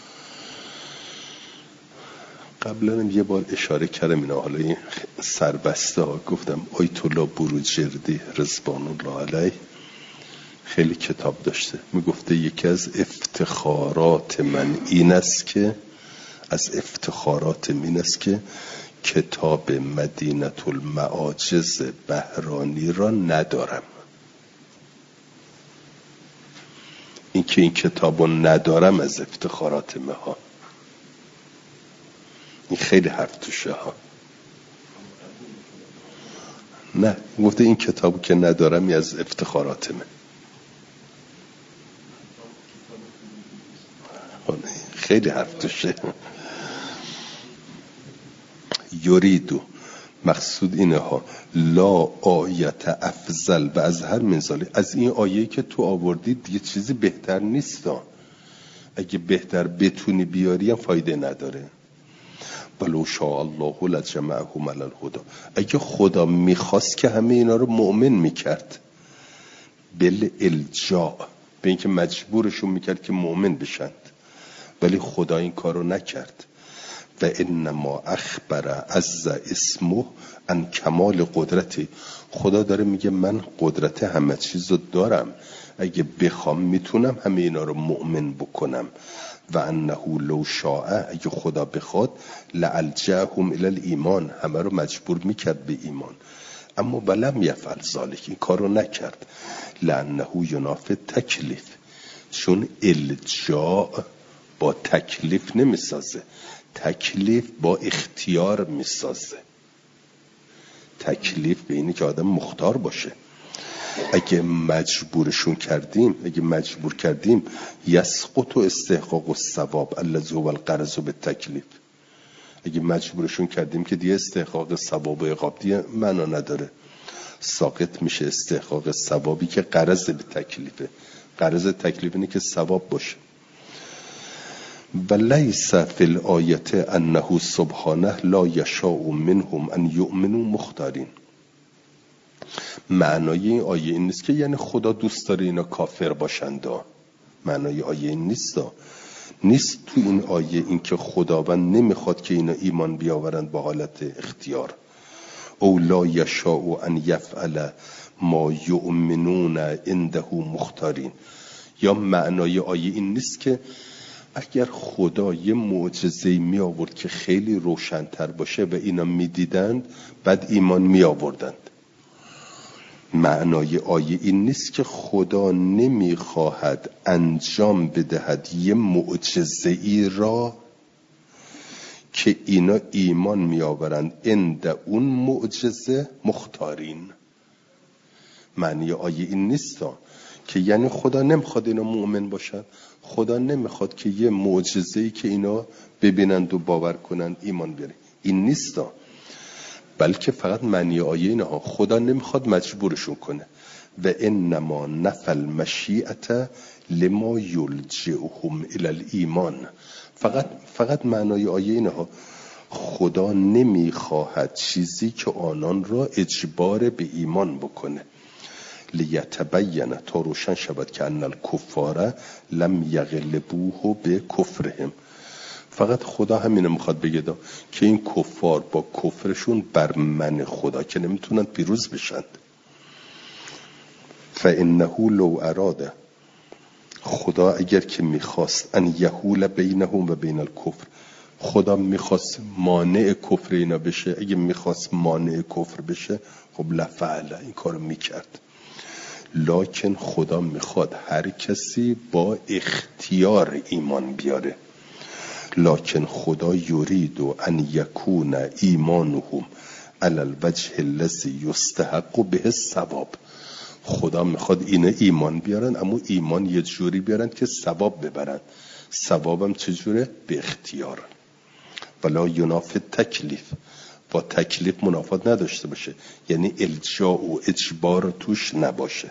قبلا هم یه بار اشاره کردم اینا، حالا این سربسته ها گفتم آیت الله بروجردی رضوان الله علیه خیلی کتاب داشته، میگفته یکی از افتخارات من این است که، از افتخارات من است که کتاب مدینه المعاجز بهرانی را ندارم. این که این کتاب رو ندارم از افتخارات مها، این خیلی حرف توشه ها. نه، گفته این کتابو که ندارم از افتخارات من، خیلی حرف توشه. یریدو مقصود اینه ها، لا آیت افضل و از هر منزالی، از این آیه که تو آوردی دیگه چیزی بهتر نیست ها. اگه بهتر بتونی بیاری هم فایده نداره. ولو شاء الله لجمعهم علی الهدی، اگه خدا میخواست که همه اینا رو مؤمن میکرد، بل الجاء، به اینکه مجبورشون میکرد که مؤمن بشند، ولی خدا این کارو نکرد. و انما اخبر عز اسمه ان کمال قدرتی، خدا داره میگه من قدرت همه چیز رو دارم، اگه بخوام میتونم همه اینا رو مؤمن بکنم. و انه لو شاء، اگه خدا بخواد، لالجاهم الی الایمان، همه رو مجبور میکرد به ایمان. اما ولم یفعل ذلک، این کارو نکرد. لانه ینافی تکلیف، چون الجاء با تکلیف نمیسازه، تکلیف با اختیار میسازه. تکلیف به اینه که آدم مختار باشه. اگه مجبور کردیم یسقط استحقاق الثواب الذی هو الغرض بالتکلیف، اگه مجبورشون کردیم که دیگه استحقاق ثواب و عقاب دیگه معنا نداره، ساقط میشه استحقاق ثوابی که غرض به تکلیفه. غرض تکلیف اینه که ثواب باشه. و لیس فی الآیت انه سبحانه لا یشاء منهم ان یؤمنوا مختارین. معنای این آیه این نیست که یعنی خدا دوست داره اینا کافر باشند. معنای آیه این نیست تو این آیه این که خداوند نمیخواد که اینا ایمان بیاورند با حالت اختیار. او لا یشاء ان یفعل ما یؤمنون عنده مختارین. یا معنای آیه این نیست که اگر خدا یه معجزه‌ای می آورد که خیلی روشن‌تر باشه و اینا می‌دیدند بعد ایمان می آوردند. معنای آیه این نیست که خدا نمی‌خواهد انجام بدهد یه معجزه‌ای را که اینا ایمان می آورند عند اون معجزه مختارین. معنی آیه این نیست که یعنی خدا نمیخواد اینا مؤمن باشن، خدا نمیخواد که یه معجزه‌ای که اینا ببینند و باور کنند ایمان بیارن، این نیست. بلکه فقط معنی آیه اینه ها، خدا نمیخواد مجبورشون کنه. و انما نفل مشیئت لما یلجئهم الی الایمان. فقط معنای آیه اینه ها، خدا نمیخواهد چیزی که آنان را اجبار به ایمان بکنه. لیتبین، تا روشن شود که ان الکفار لم یغلبوه به کفرهم. فقط خدا همینه میخواد بگه که این کفار با کفرشون بر من خدا که نمیتونن پیروز بشند. فانه لو اراده، خدا اگر که میخواست ان یحول بینهم و بین الکفر، خدا میخواست مانع کفر اینا بشه، اگه میخواست مانع کفر بشه خب لفعل، این کارو میکرد. لکن خدا میخواد هر کسی با اختیار ایمان بیاره. لکن خدا یرید ان یکون ایمانهم علی الوجه الذی یستحق به الثواب. خدا میخواد اینا ایمان بیارن، اما ایمان یه جوری بیارن که ثواب ببرن. ثوابم چجوره؟ به اختیار. ولا ینافی تکلیف، با تکلیف منافات نداشته باشه، یعنی الجاء و اجبار توش نباشه.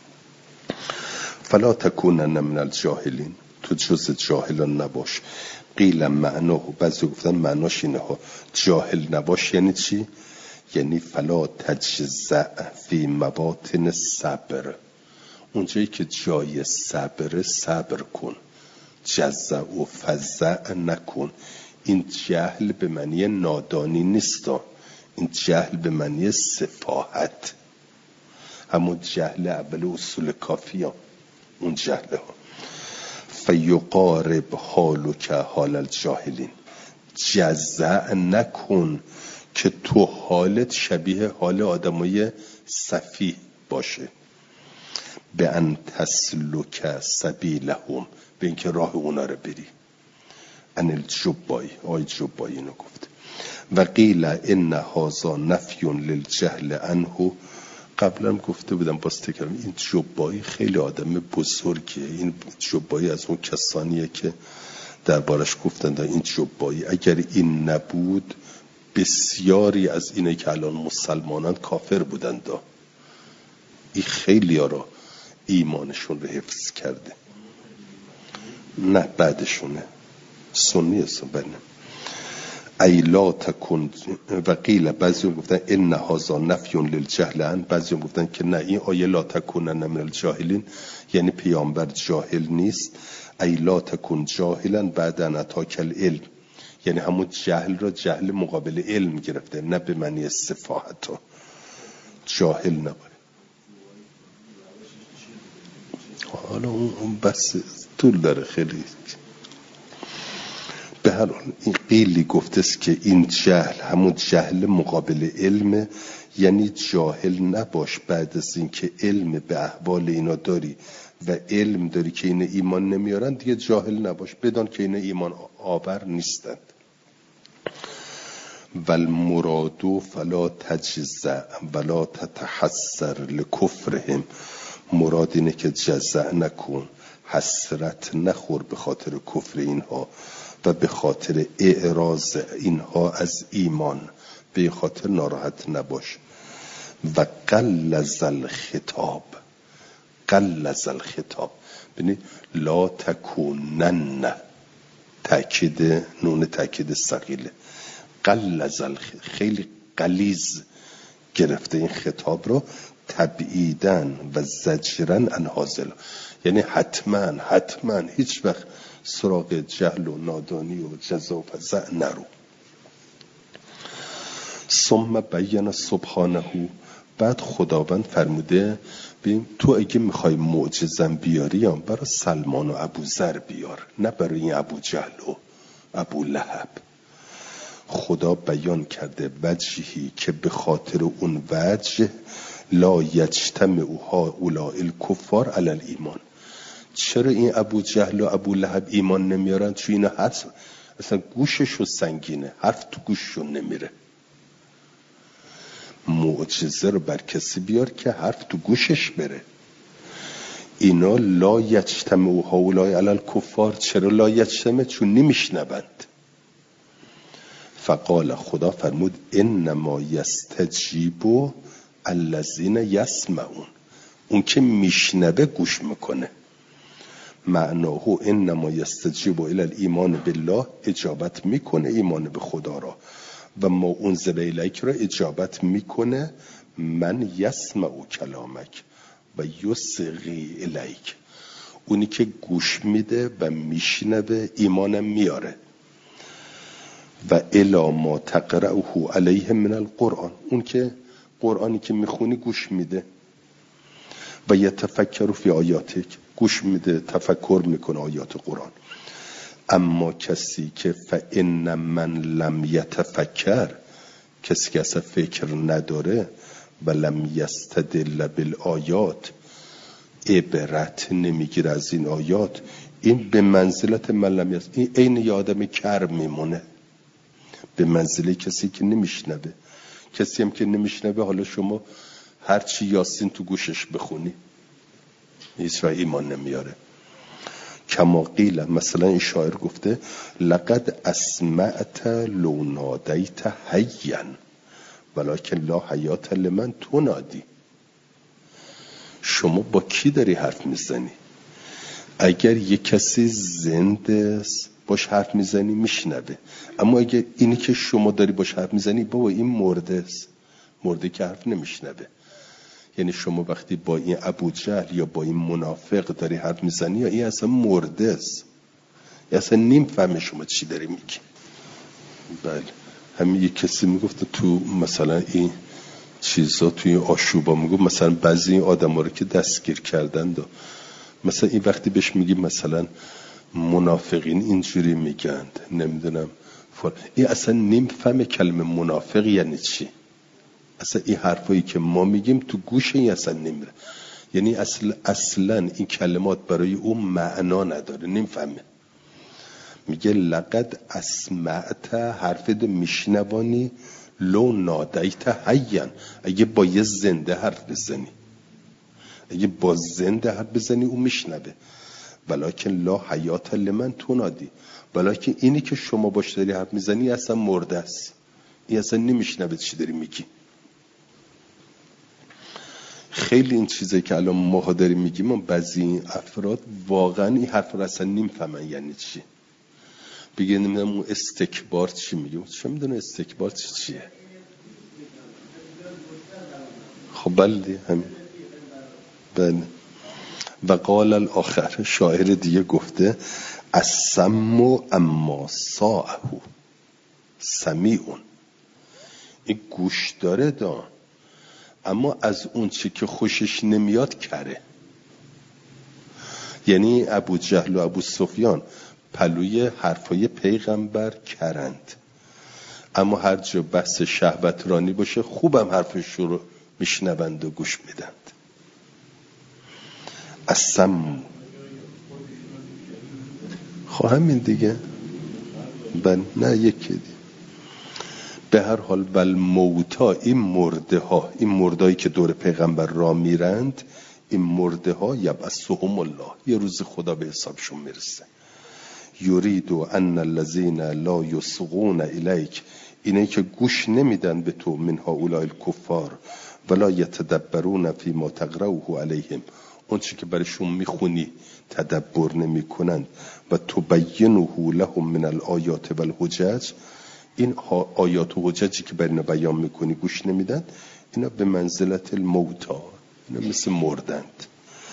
فلا تکونن من الجاهلین، تو جز جاهلان نباش. قیل معناه، بعضی گفتن معناش اینه ها، جاهل نباش یعنی چی؟ یعنی فلا تجزع فی مواطن صبر، اونجایی که جای صبر کن، جزع و فزع نکن. این جهل به معنی نادانی نیست، این جهل به معنی سفاهت، همون جهل اول اصول کافی ها، اون جهل ها. فیقارب حالک حال الجاهلین، جزع نکن که تو حالت شبیه حال آدمای سفیه باشه. به ان تسلک سبیلهم، به اینکه راه اونا رو بری. ان الجبایی، آی جبایی اینو گفت. و قیل ان هذا نفی للجهل عنه، قبلا گفته بودم باز تکرارم، این جبایی خیلی آدم بزرگیه. این جبایی از اون کسانیه که دربارش گفتند این جبایی اگر این نبود بسیاری از اینه که الان مسلمانان کافر بودند، این خیلی ها را ایمانشون رو حفظ کرده. نه بعدشونه سنی هستن. ای لا تکن و قیل، بعضی هم گفتن ان هذا نفی للجهل، بعضی هم گفتن که نه این آیه لا تکونن من الجاهلین یعنی پیامبر جاهل نیست. ای لا تکن جاهلا بعد ان اتاک العلم، یعنی همون جهل را جهل مقابل علم گرفته، نه به معنی سفاهت ها. جاهل نباید. حالا اون بس طول داره خیلی. به هر حال این قیلی گفته است که این جهل همون جهل مقابل علم، یعنی جاهل نباش بعد از این که علم به احوال اینا داری و علم داری که این ایمان نمیارن، دیگه جاهل نباش، بدان که این ایمان آور نیستند. والمراد فلا تجزع ولا تتحسر لکفرهم، مراد اینه که جزع نکن، حسرت نخور به خاطر کفر اینها و به خاطر اعراض اینها از ایمان، به خاطر ناراحت نباش. و قلز الخطاب، قلز الخطاب ببینید لا تکونن، تأکید نون تأکید ثقیله، قلز خیلی غلیظ گرفته این خطاب رو، تبعیدن و زجرن عن هازل، یعنی حتما هیچ وقت سراغ جهل و نادانی و جزا و فزع نرو. ثم بین سبحانه، بعد خداوند فرموده ببین تو اگه میخوای معجزم بیاری هم برای سلمان و ابوذر بیار، نه برای این ابو جهل و ابو لهب. خدا بیان کرده وجهی که به خاطر اون وجه لا یجتمع هؤلاء الکفار علی الایمان. چرا این ابو جهل و ابو لهب ایمان نمیارن؟ چون اینا حرف اصلا گوششو سنگینه، حرف تو گوششون نمیره. معجزه رو بر کسی بیار که حرف تو گوشش بره. اینا لا یجتمع هؤلاء علی الکفار. چرا لا یجتمع؟ چون نمیشنوند. فقال، خدا فرمود انما یستجیب الذین یسمعون، اون که میشنوه گوش میکنه. معناه انما یستجیب الی الایمان بالله، اجابت میکنه ایمان به خدا را، و ما انزل الیک را اجابت میکنه من یسمع کلامک و یصغی الیک، اونی که گوش میده و میشنوه ایمانم میاره. و الی ما تقرأه علیه من القرآن، اون که قرآنی که میخونی گوش میده. و یتفکر فی آیاتک، گوش میده تفکر میکنه آیات قرآن. اما کسی که فإن من لم یتفکر، کسی که اصلا فکر نداره، و لم یستدل بالآیات، عبرت نمیگیره از این آیات، این به منزلت من لم یست، این عین یه آدم کر میمونه، به منزله کسی که نمیشنوه. کسی هم که نمیشنوه، حالا شما هرچی یاسین تو گوشش بخونی هیچ وقت ایمان نمیاره. کما قیل، مثلا این شاعر گفته لقد اسمعت لو نادیت حیا ولکن لا حیات لمن تنادی. شما با کی داری حرف میزنی؟ اگر یک کسی زنده است باش حرف میزنی میشنوه، اما اگر اینی که شما داری باش حرف میزنی بابا این مرده است، مرده که حرف نمیشنوه. یعنی شما وقتی با این ابو جهل یا با این منافق داری حرف میزنی، یا این اصلا مرده است، اصلا نیم فهمه شما چی داری میگی. بله، همین یک کسی میگفت تو مثلا این چیزا توی آشوبا، میگفت مثلا بعضی این آدم ها رو که دستگیر کردن مثلا این وقتی بهش میگی مثلا منافقین اینجوری میگند نمیدونم این اصلا نیم فهمه کلمه منافق یعنی چی. اصلا این حرفایی که ما میگیم تو گوش این اصلا نمیره، یعنی اصلا این کلمات برای اون معنا نداره، نمیفهمه. میگه لقد اسمعت، حرف ده میشنوانی، لو نادیت حیا، اگه با یه زنده حرف بزنی، اگه با زنده حرف بزنی اون میشنوه. ولکن لا حیات لمن تنادی، ولکن اینی که شما باش داری حرف میزنی اصلا مرده است، این اصلا نمیشنوه چی داری میگی. خیلی این چیزایی که الان ما داریم میگیم، بعضی افراد واقعا این حرف رو اصلا نمیفهمن یعنی چی. بگه نمیدونم اون استکبار چی میگه، چه میدونه استکبار چیه. خب بله همین. بله. و قال الاخر، شاعر دیگه گفته السم اما ساعه سمیعون، این گوش داره اما از اون چی که خوشش نمیاد کره. یعنی ابو جهل و ابو سفیان پلوی حرفای پیغمبر کرند، اما هر جا بحث شهوت رانی باشه خوبم حرفش رو میشنوند و گوش میدند. السم. خب همین دیگه. نه یکی دیگه. به هر حال ول موتا، این مرده ها، این مردهایی که دور پیغمبر را میرند، این مرده ها یبعثهم الله، یه روز خدا به حسابشون میرسه. یرید ان الذین لا یصغون الیک، اینه که گوش نمیدن به تو، من هؤلاء الکفار، ولا یتدبرون فی ما تقرؤه علیهم، اون چی که برشون میخونی تدبر نمیکنن. و تبینه لهم من الآیات والحجج، این آیات و حججی که بر اینا بیان میکنی گوش نمیدن، اینا به منزلت الموتا، اینا مثل مردند.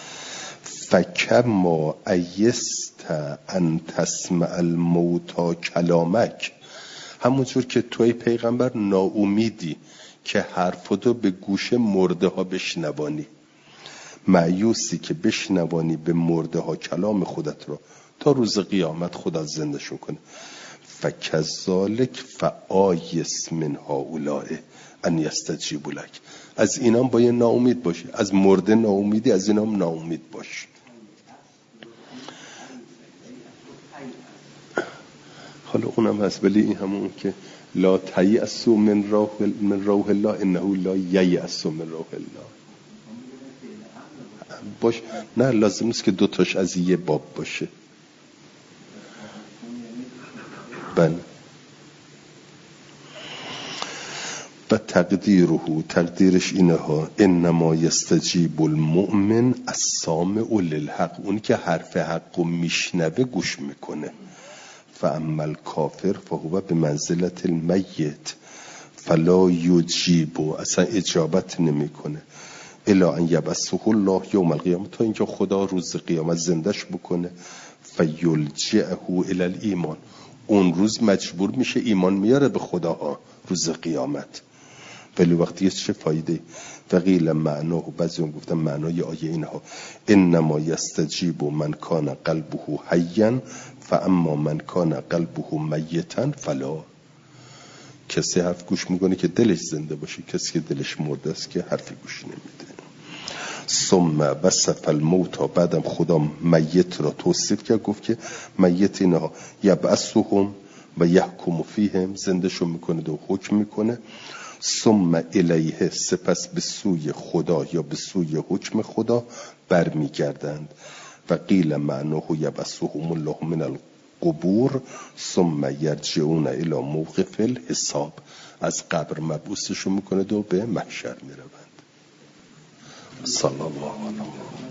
فکما ایست ان تسمع الموتا کلامک، همونجور که توی پیغمبر ناامیدی که حرفتو به گوش مرده ها بشنوانی، مایوسی که بشنوانی به مرده ها کلام خودت رو تا روز قیامت خدا زندهشون کنه. فکذالک فآیس من هؤلاء ان یستجیبوا لک، از اینام باید ناامید باشی، از مرده ناامیدی، از اینام ناامید باش. حالا اونم هست، ولی این همون که لا تیأسوا من روح الله انه لا ییأس من روح الله باش. نه لازم نیست که دوتاش از یه باب باشه. بله. و تقدیرش اینه ها، انما یستجیب المؤمن السامع للحق، اونی که حرف حق رو میشنوه گوش میکنه. فاما الکافر فهو بمنزلت المیت فلا یجیب، اصلا اجابت نمیکنه. الا ان یبعثه الله یوم القیامه، تا اینکه خدا روز قیامت زندش بکنه. فیلجئه الی الایمان، اون روز مجبور میشه ایمان میاره به خداها روز قیامت. ولی وقتی چه فایده؟ وقیل معناه، بعضی هم گفتن معنای آیه اینها، انما یستجیب من کان قلبه حیا فاما من کان قلبه میتا فلا، کسی حرف گوش میکنه که دلش زنده باشه، کسی که دلش مرده است که حرفی گوش نمیده. ثم وصف الموت، بعدم خدا میت را توصیف کرد، گفت که میت اینها یبعثهم و یحکم فیهم، زندهشو میکنه و حکم میکنه. ثم الیه، سپس به سوی خدا یا به سوی حکم خدا برمیگردند. و قیل معناه یبعثهم الله من القبور ثم یرجعون الی موقف الحساب، از قبر مبعوثشون میکنه و به محشر میروند. صلی الله علیه و